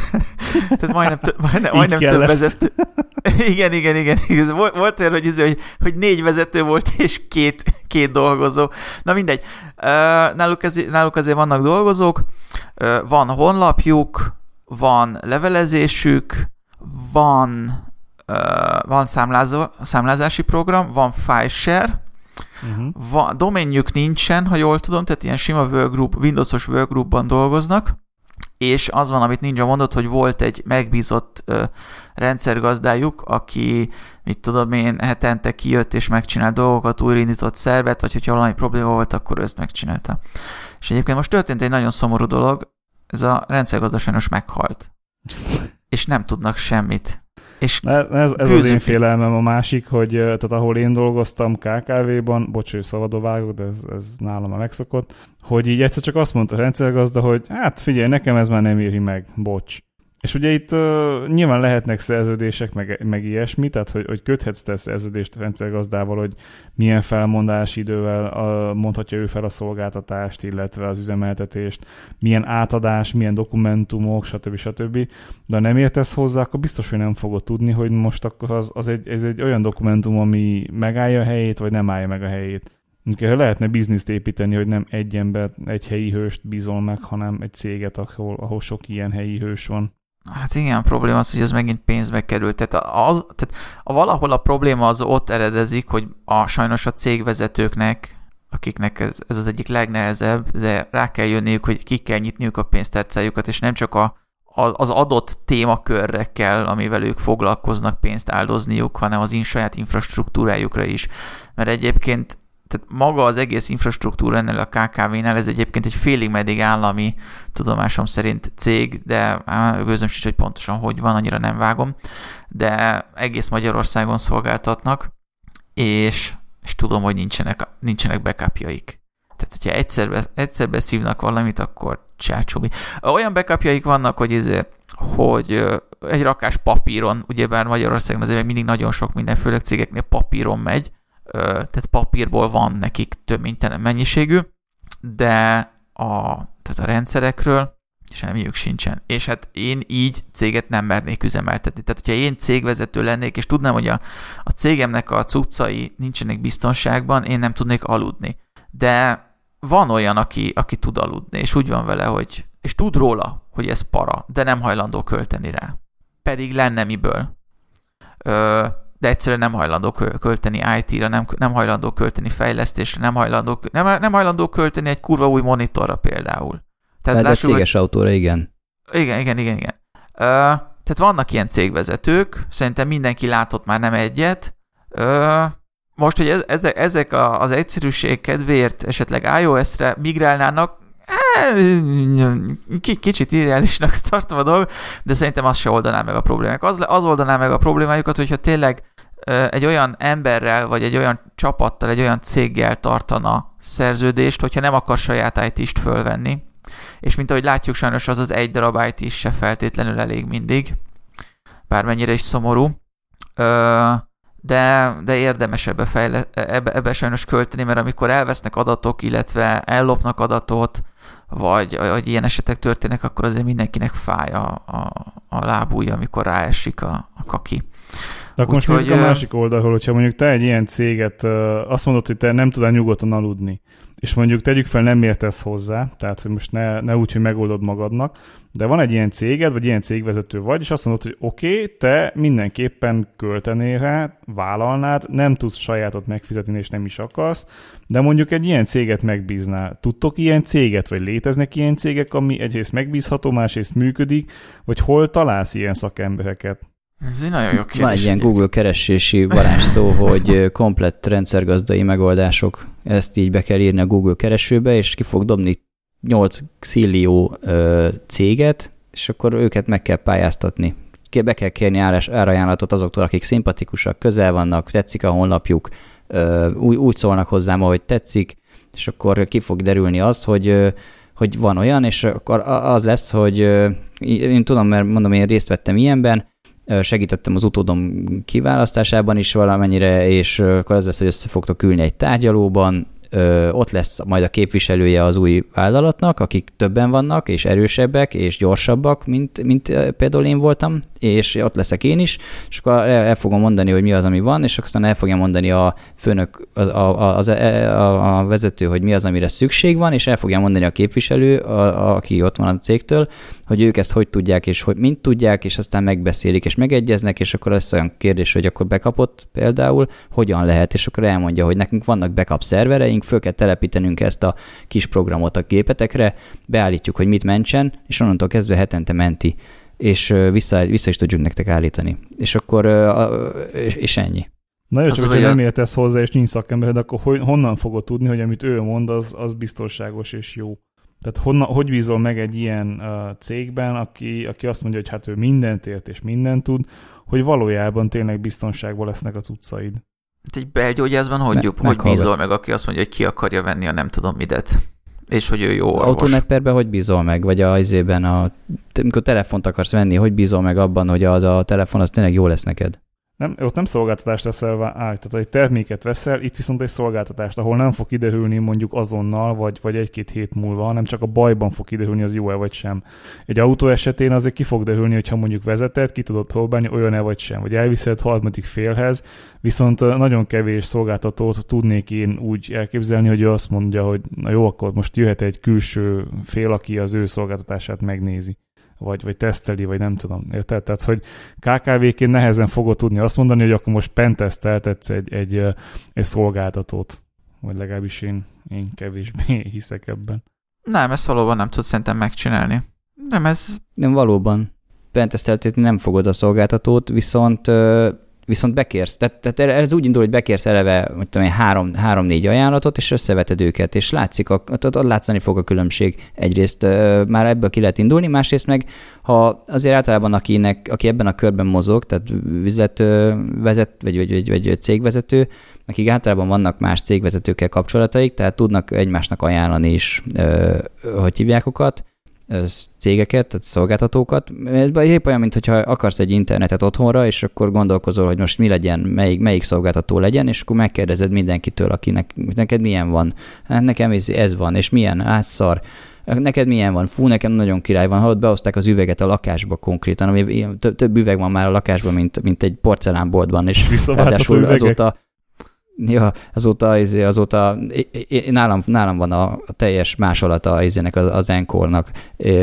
tehát majdnem, tö, majdnem, majdnem több vezető. igen, igen, igen. igen. Volt, volt olyan, hogy, hogy, hogy négy vezető volt, és két, két dolgozó. Na mindegy. Náluk, ez, náluk azért vannak dolgozók, van honlapjuk, van levelezésük, van, uh, van számlázó, számlázási program, van FileShare, uh-huh. van, doménjük nincsen, ha jól tudom, tehát ilyen sima workgroup, Windowsos workgroupban dolgoznak, és az van, amit Ninja mondott, hogy volt egy megbízott uh, rendszergazdájuk, aki, mit tudom én, hetente kijött és megcsinált dolgokat, újraindított szervet, vagy hogyha valami probléma volt, akkor ezt megcsinálta. És egyébként most történt egy nagyon szomorú dolog, ez a rendszergazda sajnos meghalt. És nem tudnak semmit. És ez, ez az én félelmem a másik, hogy tehát ahol én dolgoztam ká ká vé-ban, bocs, hogy szabadba vágok, de ez, ez nálam már megszokott, hogy így egyszer csak azt mondta a rendszergazda, hogy hát figyelj, nekem ez már nem éri meg, bocs. És ugye itt uh, nyilván lehetnek szerződések, meg, meg ilyesmi, tehát hogy, hogy köthetsz te szerződést a rendszergazdával, hogy milyen felmondási idővel uh, mondhatja ő fel a szolgáltatást, illetve az üzemeltetést, milyen átadás, milyen dokumentumok, stb. stb. De ha nem értesz hozzá, akkor biztos, hogy nem fogod tudni, hogy most akkor az, az egy, ez egy olyan dokumentum, ami megállja a helyét, vagy nem állja meg a helyét. Úgyhogy lehetne bizniszt építeni, hogy nem egy embert, egy helyi hőst bízol meg, hanem egy céget, ahol, ahol sok ilyen helyi hős van. Hát igen, a probléma az, hogy ez megint pénzbe kerül. Tehát, az, tehát a, valahol a probléma az ott eredezik, hogy a, sajnos a cégvezetőknek, akiknek ez, ez az egyik legnehezebb, de rá kell jönniük, hogy ki kell nyitniuk a pénztárcájukat, és nem csak a, a, az adott témakörre kell, amivel ők foglalkoznak, pénzt áldozniuk, hanem az in saját infrastruktúrájukra is. Mert egyébként tehát maga az egész infrastruktúra ennél a ká ká vé-nál, ez egyébként egy félig meddig állami, tudomásom szerint cég, de gőzöm sincs, hogy pontosan hogy van, annyira nem vágom, de egész Magyarországon szolgáltatnak, és, és tudom, hogy nincsenek, nincsenek backupjaik. Tehát, hogyha egyszer, be, egyszer beszívnak valamit, akkor csácsobi. Olyan backupjaik vannak, hogy, ezért, hogy egy rakás papíron, ugyebár Magyarországon azért mindig nagyon sok minden, főleg cégeknél papíron megy, tehát papírból van nekik több mintelen mennyiségű, de a, tehát a rendszerekről semmiük sincsen. És hát én így céget nem mernék üzemeltetni. Tehát, hogyha én cégvezető lennék, és tudnám, hogy a, a cégemnek a cuccai nincsenek biztonságban, én nem tudnék aludni. De van olyan, aki, aki tud aludni, és úgy van vele, hogy és tud róla, hogy ez para, de nem hajlandó költeni rá. Pedig lenne miből. Ö, de egyszerűen nem hajlandó költeni í té-ra, nem, nem hajlandó költeni fejlesztésre, nem hajlandó, nem, nem hajlandó költeni egy kurva új monitorra például. Tehát de lássuk, céges hogy... autóra, igen. Igen, igen, igen, igen. Uh, tehát vannak ilyen cégvezetők, szerintem mindenki látott már nem egyet. Uh, most, hogy ezek, ezek a, az egyszerűség kedvéért esetleg iOS-re migrálnának, kicsit irreálisnak tartom a dolgot, de szerintem az se oldaná meg a problémák. Az, az oldaná meg a problémájukat, hogyha tényleg egy olyan emberrel, vagy egy olyan csapattal, egy olyan céggel tartana szerződést, hogyha nem akar saját í té-st fölvenni. És mint ahogy látjuk, sajnos az az egy darab í té is se feltétlenül elég mindig, bármennyire is szomorú. De, de érdemes ebbe, fejle, ebbe, ebbe sajnos költeni, mert amikor elvesznek adatok, illetve ellopnak adatot, vagy, vagy ilyen esetek történnek, akkor azért mindenkinek fáj a, a, a lábúja, amikor ráesik a, a kaki. De akkor most nézzük a másik oldalról, hogyha mondjuk te egy ilyen céget, azt mondod, hogy te nem tudál nyugodtan aludni, és mondjuk tegyük fel, nem értesz hozzá, tehát hogy most ne, ne úgy, hogy megoldod magadnak, de van egy ilyen céged, vagy ilyen cégvezető vagy, és azt mondod, hogy oké, okay, te mindenképpen költenél rá, vállalnád, nem tudsz sajátot megfizetni, és nem is akarsz, de mondjuk egy ilyen céget megbíznál. Tudtok ilyen céget, vagy léteznek ilyen cégek, ami egyrészt megbízható, másrészt működik, vagy hol találsz ilyen szakembereket? Ez egy nagyon jó kérdés. Van egy ilyen Google keresési varázsszó, hogy komplett rendszergazdai megoldások. Ezt így be kell írni a Google keresőbe, és ki fog dobni nyolc xillió ö, céget, és akkor őket meg kell pályáztatni. Be kell kérni árajánlatot azoktól, akik szimpatikusak, közel vannak, tetszik a honlapjuk, ö, úgy, úgy szólnak hozzám, ahogy tetszik, és akkor ki fog derülni az, hogy, ö, hogy van olyan, és akkor az lesz, hogy ö, én tudom, mert mondom, én részt vettem ilyenben, segítettem az utódom kiválasztásában is valamennyire, és akkor az lesz, hogy össze fogtok ülni egy tárgyalóban, ott lesz majd a képviselője az új vállalatnak, akik többen vannak, és erősebbek, és gyorsabbak, mint, mint például én voltam, és ott leszek én is, és akkor el, el fogom mondani, hogy mi az, ami van, és aztán el fogja mondani a főnök, a, a, a, a, a vezető, hogy mi az, amire szükség van, és el fogja mondani a képviselő, a, a, aki ott van a cégtől, hogy ők ezt hogy tudják, és hogy mind tudják, és aztán megbeszélik, és megegyeznek, és akkor lesz olyan kérdés, hogy akkor backupot például hogyan lehet, és akkor elmondja, hogy nekünk vannak backup szervereink, föl kell telepítenünk ezt a kis programot a gépetekre, beállítjuk, hogy mit mentsen, és onnantól kezdve hetente menti, és vissza, vissza is tudjuk nektek állítani. És akkor, és ennyi. Na jó, csak hogyha nem értesz hozzá, és nincs szakembered, akkor honnan fogod tudni, hogy amit ő mond, az, az biztonságos és jó? Tehát honnan, hogy bízol meg egy ilyen uh, cégben, aki, aki azt mondja, hogy hát ő mindent ért és mindent tud, hogy valójában tényleg biztonságban lesznek a cuccaid? Egy belgyógyászban hogy, jobb, hogy bízol meg, aki azt mondja, hogy ki akarja venni a nem tudom midet. és hogy ő jó orvos. Autonetperben hogy bízol meg? Vagy a izében, a, amikor telefont akarsz venni, hogy bízol meg abban, hogy az a telefon az tényleg jó lesz neked? Nem, ott nem szolgáltatást veszel át, tehát egy terméket veszel, itt viszont egy szolgáltatást, ahol nem fog kiderülni mondjuk azonnal, vagy, vagy egy-két hét múlva, hanem csak a bajban fog kiderülni, az jó-e vagy sem. Egy autó esetén azért ki fog derülni, hogyha mondjuk vezeted, ki tudod próbálni, olyan-e vagy sem, vagy elviszed harmadik félhez, viszont nagyon kevés szolgáltatót tudnék én úgy elképzelni, hogy ő azt mondja, hogy na jó, akkor most jöhet egy külső fél, aki az ő szolgáltatását megnézi. Vagy, vagy teszteli, vagy nem tudom. Érted? Tehát, hogy ká ká vé-ként nehezen fogod tudni azt mondani, hogy akkor most penteszteltetsz egy, egy, egy szolgáltatót. Vagy legalábbis én, én kevésbé hiszek ebben. Nem, ezt valóban nem tudsz szerintem megcsinálni. Nem, ez... Nem, valóban. Penteszteltetni nem fogod a szolgáltatót, viszont viszont bekérsz. Tehát, tehát ez úgy indul, hogy bekérsz eleve három, három-négy ajánlatot, és összeveted őket, és látszik, a, látszani fog a különbség. Egyrészt már ebből ki lehet indulni, másrészt meg, ha azért általában akinek, aki ebben a körben mozog, tehát üzletvezet, vagy, vagy, vagy, vagy cégvezető, akik általában vannak más cégvezetőkkel kapcsolataik, tehát tudnak egymásnak ajánlani is, hogy hívják okat, cégeket, tehát szolgáltatókat. Ez épp olyan, mint hogyha akarsz egy internetet otthonra, és akkor gondolkozol, hogy most mi legyen, melyik, melyik szolgáltató legyen, és akkor megkérdezed mindenkitől, akinek neked milyen van. Hát nekem ez, ez van, és milyen, átszar. Neked milyen van? Fú, nekem nagyon király van. Hallott, behozták az üveget a lakásba konkrétan, ami több, több üveg van már a lakásban, mint, mint egy porcelánboltban, és visszaváltható üvegek. Azóta Ja, azóta, azóta nálam, nálam van a, a teljes másolata az, az Encore-nak,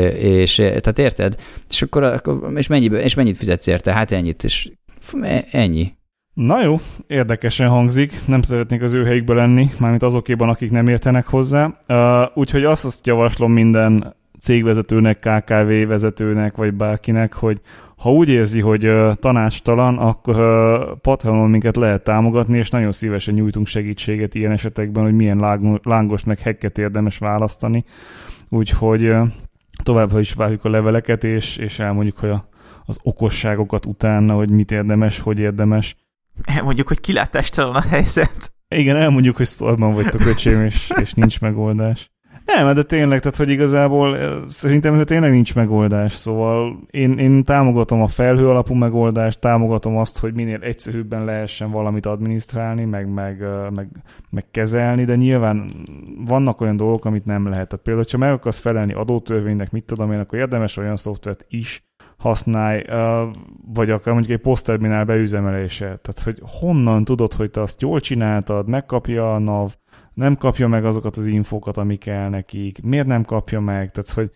és tehát érted? És akkor és, mennyi, és mennyit fizetsz érte? Hát ennyit, és ennyi. Na jó, érdekesen hangzik, nem szeretnék az ő helyükbe lenni, mármint azokéban, akik nem értenek hozzá. Úgyhogy azt, azt javaslom minden cégvezetőnek, ká ká vé vezetőnek, vagy bárkinek, hogy ha úgy érzi, hogy tanácstalan, akkor Patreonon minket lehet támogatni, és nagyon szívesen nyújtunk segítséget ilyen esetekben, hogy milyen lángost meg hacket érdemes választani. Úgyhogy továbbra is várjuk a leveleket, és, és elmondjuk, hogy a, az okosságokat utána, hogy mit érdemes, hogy érdemes. Elmondjuk, hogy kilátástalan a helyzet. Igen, elmondjuk, hogy szorban vagytok, öcsém, és, és nincs megoldás. Nem, de tényleg, tehát hogy igazából szerintem ez tényleg nincs megoldás, szóval én, én támogatom a felhő alapú megoldást, támogatom azt, hogy minél egyszerűbben lehessen valamit adminisztrálni, meg, meg, meg, meg kezelni, de nyilván vannak olyan dolgok, amit nem lehet. Tehát például, ha meg akarsz felelni adótörvénynek, mit tudom én, akkor érdemes olyan szoftvert is használj, vagy akár mondjuk egy posztterminál beüzemelése. Tehát, hogy honnan tudod, hogy te azt jól csináltad, megkapja a NAV, nem kapja meg azokat az infókat, amik kell nekik, miért nem kapja meg, tehát hogy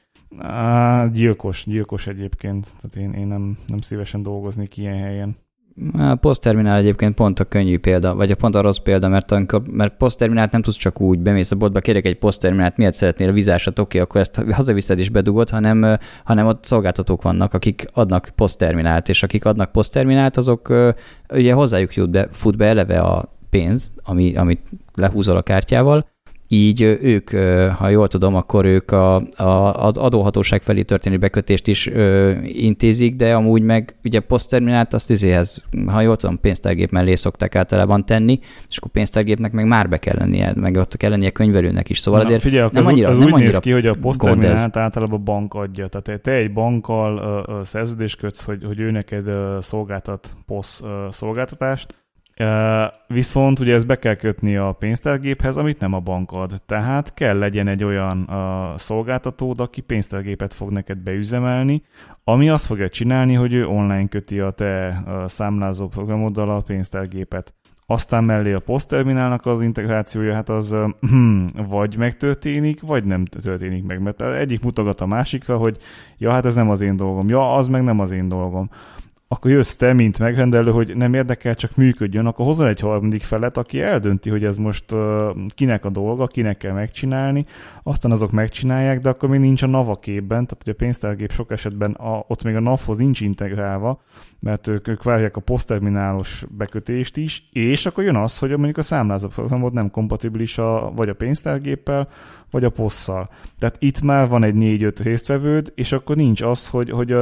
á, gyilkos, gyilkos egyébként, tehát én, én nem, nem szívesen dolgoznék ilyen helyen. A posztterminál egyébként pont a könnyű példa, vagy a pont a rossz példa, mert, amikor, mert posztterminált nem tudsz csak úgy, bemész a boltba, kérek egy posztterminált, miért szeretnél a vizásat, oké, akkor ezt hazaviszed is bedugod, hanem, hanem ott szolgáltatók vannak, akik adnak posztterminált, és akik adnak posztterminált, azok ugye hozzájuk jut be, fut be eleve a pénz, ami, amit lehúzol a kártyával, így ők, ha jól tudom, akkor ők a, a, az adóhatóság felé történő bekötést is ö, intézik, de amúgy meg ugye posztterminált azt izéhez, ha jól tudom, pénztárgép mellé szokták általában tenni, és akkor pénztárgépnek meg már be kell lennie, meg ott kell lennie könyvelőnek is. Szóval na, azért figyelj, nem az, annyira, az nem úgy annyira néz ki, hogy a posztterminált általában a bank adja. Tehát te egy bankkal uh, szerződést kötsz, hogy, hogy ő neked uh, szolgáltat posz uh, szolgáltatást, Uh, viszont ugye ezt be kell kötni a pénztárgéphez, amit nem a bank ad. Tehát kell legyen egy olyan uh, szolgáltatód, aki pénztárgépet fog neked beüzemelni, ami azt fogja csinálni, hogy ő online köti a te uh, számlázó programoddal a pénztárgépet. Aztán mellé a posztterminálnak az integrációja, hát az uh, vagy megtörténik, vagy nem történik meg. Mert egyik mutogat a másikra, hogy ja, hát ez nem az én dolgom, ja, az meg nem az én dolgom. Akkor jössz te, mint megrendelő, hogy nem érdekel, csak működjön, akkor hozol egy harmadik felet, aki eldönti, hogy ez most uh, kinek a dolga, kinek kell megcsinálni, aztán azok megcsinálják, de akkor még nincs a NAV a képben, tehát hogy a pénztárgép sok esetben a, ott még a NAV-hoz nincs integrálva, mert ők, ők várják a posztterminálos bekötést is, és akkor jön az, hogy mondjuk a számlázó programod nem kompatibilis a, vagy a pénztárgéppel, vagy a posszal. Tehát itt már van egy négy-öt résztvevőd, és akkor nincs az, hogy, hogy a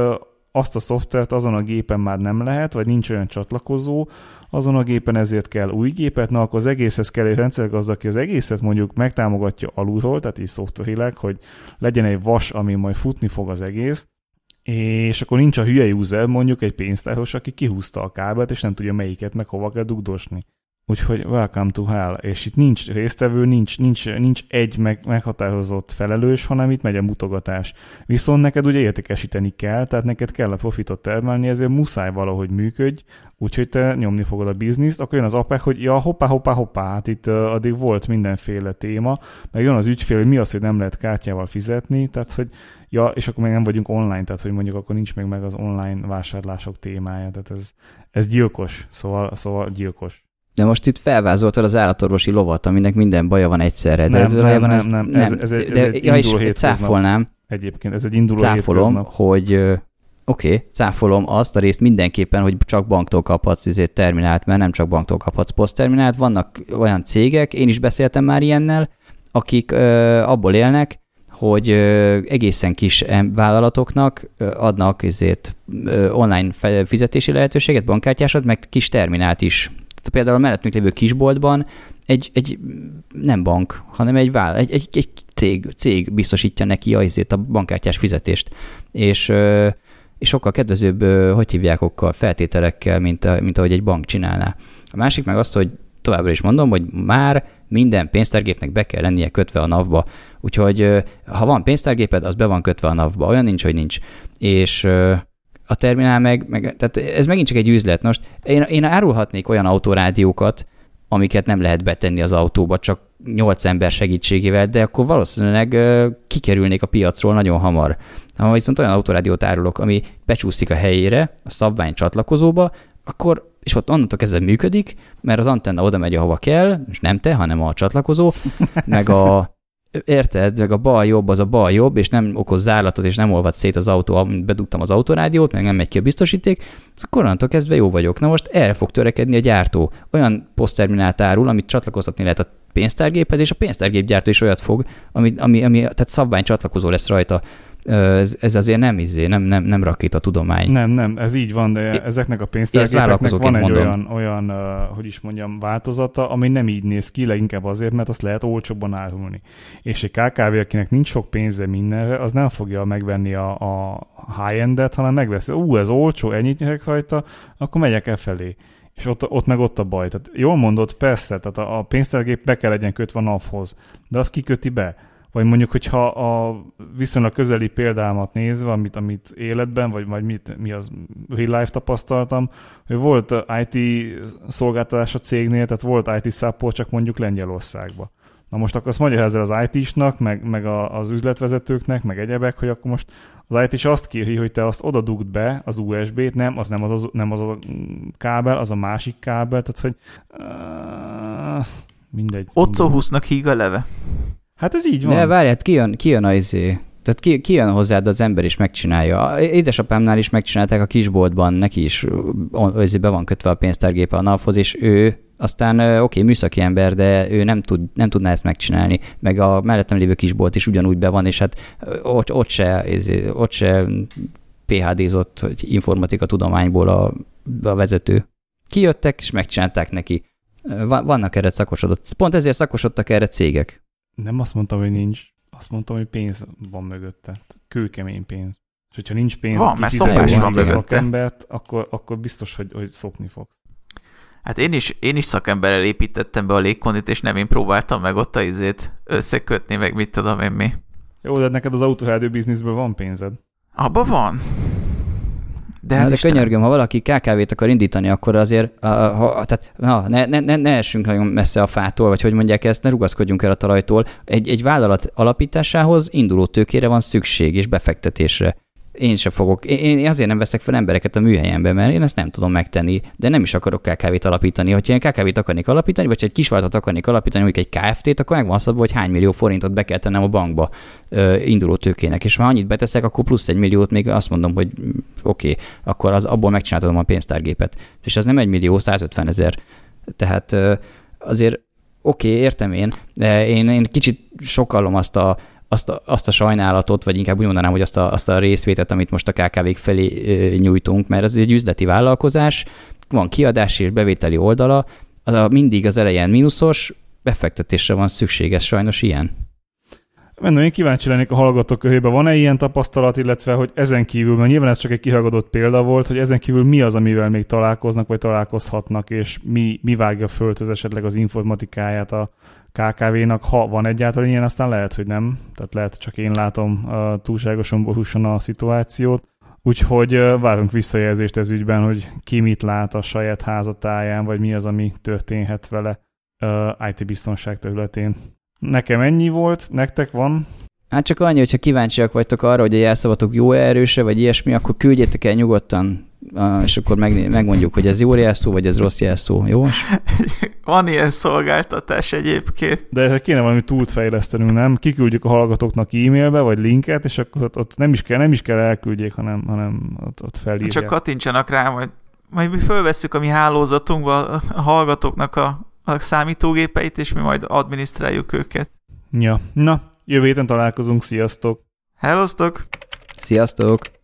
azt a szoftvert azon a gépen már nem lehet, vagy nincs olyan csatlakozó azon a gépen, ezért kell új gépet, na akkor az egészhez kell egy rendszergazda, aki az egészet mondjuk megtámogatja alulról, tehát így szoftverileg, hogy legyen egy vas, ami majd futni fog az egész, és akkor nincs a hülye user, mondjuk egy pénztáros, aki kihúzta a kábelt, és nem tudja melyiket meg hova kell dugdosni. Úgyhogy welcome to hell, és itt nincs résztvevő, nincs, nincs, nincs egy meg, meghatározott felelős, hanem itt megy a mutogatás. Viszont neked ugye értékesíteni kell, tehát neked kell a profitot termelni, ezért muszáj valahogy működj, úgyhogy te nyomni fogod a bizniszt, akkor jön az apek, hogy ja, hoppá, hoppá, hoppá, hát itt uh, addig volt mindenféle téma, meg jön az ügyfél, hogy mi az, hogy nem lehet kártyával fizetni, tehát hogy ja, és akkor még nem vagyunk online, tehát hogy mondjuk akkor nincs még meg az online vásárlások témája, tehát ez, ez gyilkos, szóval, szóval gyilkos. De most itt felvázoltad az állatorvosi lovat, aminek minden baja van egyszerre. De nem, ez nem, nem, ez, nem, nem, ez, ez, egy, ez egy ja, induló hétköznap. Cáfolnám. Egyébként ez egy induló cáfolom, hétköznap. hogy oké, okay, cáfolom azt a részt mindenképpen, hogy csak banktól kaphatsz izét terminált, mert nem csak banktól kaphatsz posztterminált. Vannak olyan cégek, én is beszéltem már ilyennel, akik ö, abból élnek, hogy ö, egészen kis vállalatoknak ö, adnak izét, ö, online fizetési lehetőséget, bankkártyásat, meg kis terminált is. Tehát például a mellettünk lévő kisboltban egy, egy nem bank, hanem egy, váll, egy, egy, egy cég, cég biztosítja neki azért a bankkártyás fizetést. És, és sokkal kedvezőbb, hogy hívják, okkal, feltételekkel, mint, mint ahogy egy bank csinálná. A másik meg azt, hogy továbbra is mondom, hogy már minden pénztárgépnek be kell lennie kötve a navba. Úgyhogy ha van pénztárgéped, az be van kötve a navba. Olyan nincs, hogy nincs. És a terminál meg, meg, tehát ez megint csak egy üzlet. Most én, én árulhatnék olyan autórádiókat, amiket nem lehet betenni az autóba, csak nyolc ember segítségével, de akkor valószínűleg uh, kikerülnék a piacról nagyon hamar. Ha viszont olyan autórádiót árulok, ami becsúszik a helyére, a szabvány csatlakozóba, akkor, és ott onnantól kezdve működik, mert az antenna oda megy, ahova kell, és nem te, hanem a csatlakozó, meg a érted, meg a bal-jobb az a bal-jobb, és nem okoz zárlatot, és nem olvad szét az autó, amit bedugtam az autórádiót, meg nem megy ki a biztosíték, akkor onnantól kezdve jó vagyok. Na most erre fog törekedni a gyártó. Olyan posztterminált árul, amit csatlakoztatni lehet a pénztárgéphez, és a pénztárgépgyártó is olyat fog, ami, ami, ami tehát szabvány csatlakozó lesz rajta. Ez, ez azért nem izé, nem, nem, nem rakéta tudomány. Nem, nem, ez így van, de ezeknek a pénztárgépeknek van egy mondom. olyan, olyan uh, hogy is mondjam, változata, ami nem így néz ki, leginkább azért, mert azt lehet olcsóbban árulni. És egy ká ká vé, akinek nincs sok pénze mindenre, az nem fogja megvenni a, a high-endet, hanem megveszi, ú, ez olcsó, ennyit nyerek rajta, akkor megyek e felé. És ott, ott meg ott a baj. Tehát jól mondod, persze, tehát a, a pénztárgép be kell legyen kötve a navhoz, de az kiköti be. Vagy mondjuk, hogyha a viszonylag közeli példámat nézve, amit, amit életben, vagy, vagy mit, mi az real life tapasztaltam, hogy volt i té szolgáltatás a cégnél, tehát volt i té support csak mondjuk Lengyelországban. Na most akkor azt mondja ezzel az i té-snak, meg, meg a, az üzletvezetőknek, meg egyebek, hogy akkor most az i té is azt kéri, hogy te azt oda dugd be, az u es bét, nem, az nem az, az, nem az a kábel, az a másik kábel, tehát hogy uh, mindegy. Otcohusznak híg a leve. Hát ez így van. De várját, kijön, kijön a izé. Tehát ki, kijön hozzád, az ember is megcsinálja. Édesapámnál is megcsinálták a kisboltban, neki is be van kötve a pénztárgépe a navhoz, és ő aztán oké, okay, műszaki ember, de ő nem, tud, nem tudná ezt megcsinálni. Meg a mellettem lévő kisbolt is ugyanúgy be van, és hát ott, ott se, ott se pé há dé-zott informatika tudományból a, a vezető. Kijöttek, és megcsinálták neki. Vannak erre szakosodott. Pont ezért szakosodtak erre cégek. Nem azt mondtam, hogy nincs. Azt mondtam, hogy pénz van mögötte. Kőkemény pénz. És hogyha nincs pénz, van, mert szokás van a szakembert, akkor, akkor biztos, hogy, hogy szokni fogsz. Hát én is, én is szakemberrel építettem be a légkondit, és nem én próbáltam meg ott a izét összekötni, meg mit tudom én mi. Jó, de neked az autórádió bizniszből van pénzed. Abba van. De, hát de könyörgöm, ha valaki ká ká vét akar indítani, akkor azért uh, ha, tehát, na, ne, ne, ne, ne essünk nagyon messze a fától, vagy hogy mondják ezt, ne rugaszkodjunk el a talajtól. Egy, egy vállalat alapításához induló tőkére van szükség, és befektetésre. Én sem fogok. Én, én azért nem veszek fel embereket a műhelyembe, mert én ezt nem tudom megtenni, de nem is akarok ká ká vét alapítani. Ha én ká ká vét akarnék alapítani, vagy egy kisvállalatot akarnék alapítani, mondjuk egy ká ef té-t, akkor megvan szabva, hogy hány millió forintot be kell tennem a bankba ö, induló tőkének. És ha annyit beteszek, akkor plusz egy milliót még azt mondom, hogy oké, okay, akkor az, abból megcsináltatom a pénztárgépet. És az nem egy millió, százötvenezer. Tehát ö, azért oké, okay, értem én, de én, én kicsit sokalom azt a azt a, azt a sajnálatot, vagy inkább úgy mondanám, hogy azt a, azt a részvételt, amit most a ká ká vék felé nyújtunk, mert ez egy üzleti vállalkozás, van kiadási és bevételi oldala, az a, mindig az elején mínuszos, befektetésre van szükség, ez sajnos ilyen. Mondom, én kíváncsi lennék a hallgatók körében, van-e ilyen tapasztalat, illetve hogy ezen kívül, mert nyilván ez csak egy kihallgatott példa volt, hogy ezen kívül mi az, amivel még találkoznak, vagy találkozhatnak, és mi, mi vágja földhöz esetleg az informatikáját a ká ká vénak, ha van egyáltalán ilyen, aztán lehet, hogy nem. Tehát lehet, csak én látom uh, túlságosan borúsan a szituációt. Úgyhogy uh, várunk visszajelzést ez ügyben, hogy ki mit lát a saját házatáján, vagy mi az, ami történhet vele uh, í té biztonság területén. Nekem ennyi volt, nektek van? Hát csak annyi, hogyha kíváncsiak vagytok arra, hogy a jelszavatok jó erőse, vagy ilyesmi, akkor küldjétek el nyugodtan, és akkor meg, megmondjuk, hogy ez jó jelszó, vagy ez rossz jelszó, jó? Van ilyen szolgáltatás egyébként. De kéne valami túlt fejlesztenünk, nem? Kiküldjük a hallgatóknak e-mailbe, vagy linket, és akkor ott, ott nem, is kell, nem is kell elküldjék, hanem, hanem ott, ott felírják. Csak kattintsanak rá, majd, majd mi fölvesszük a mi hálózatunkba a hallgatóknak a a számítógépeit, és mi majd adminisztráljuk őket. Ja, na, jövő héten találkozunk, sziasztok! Hellosztok! Sziasztok!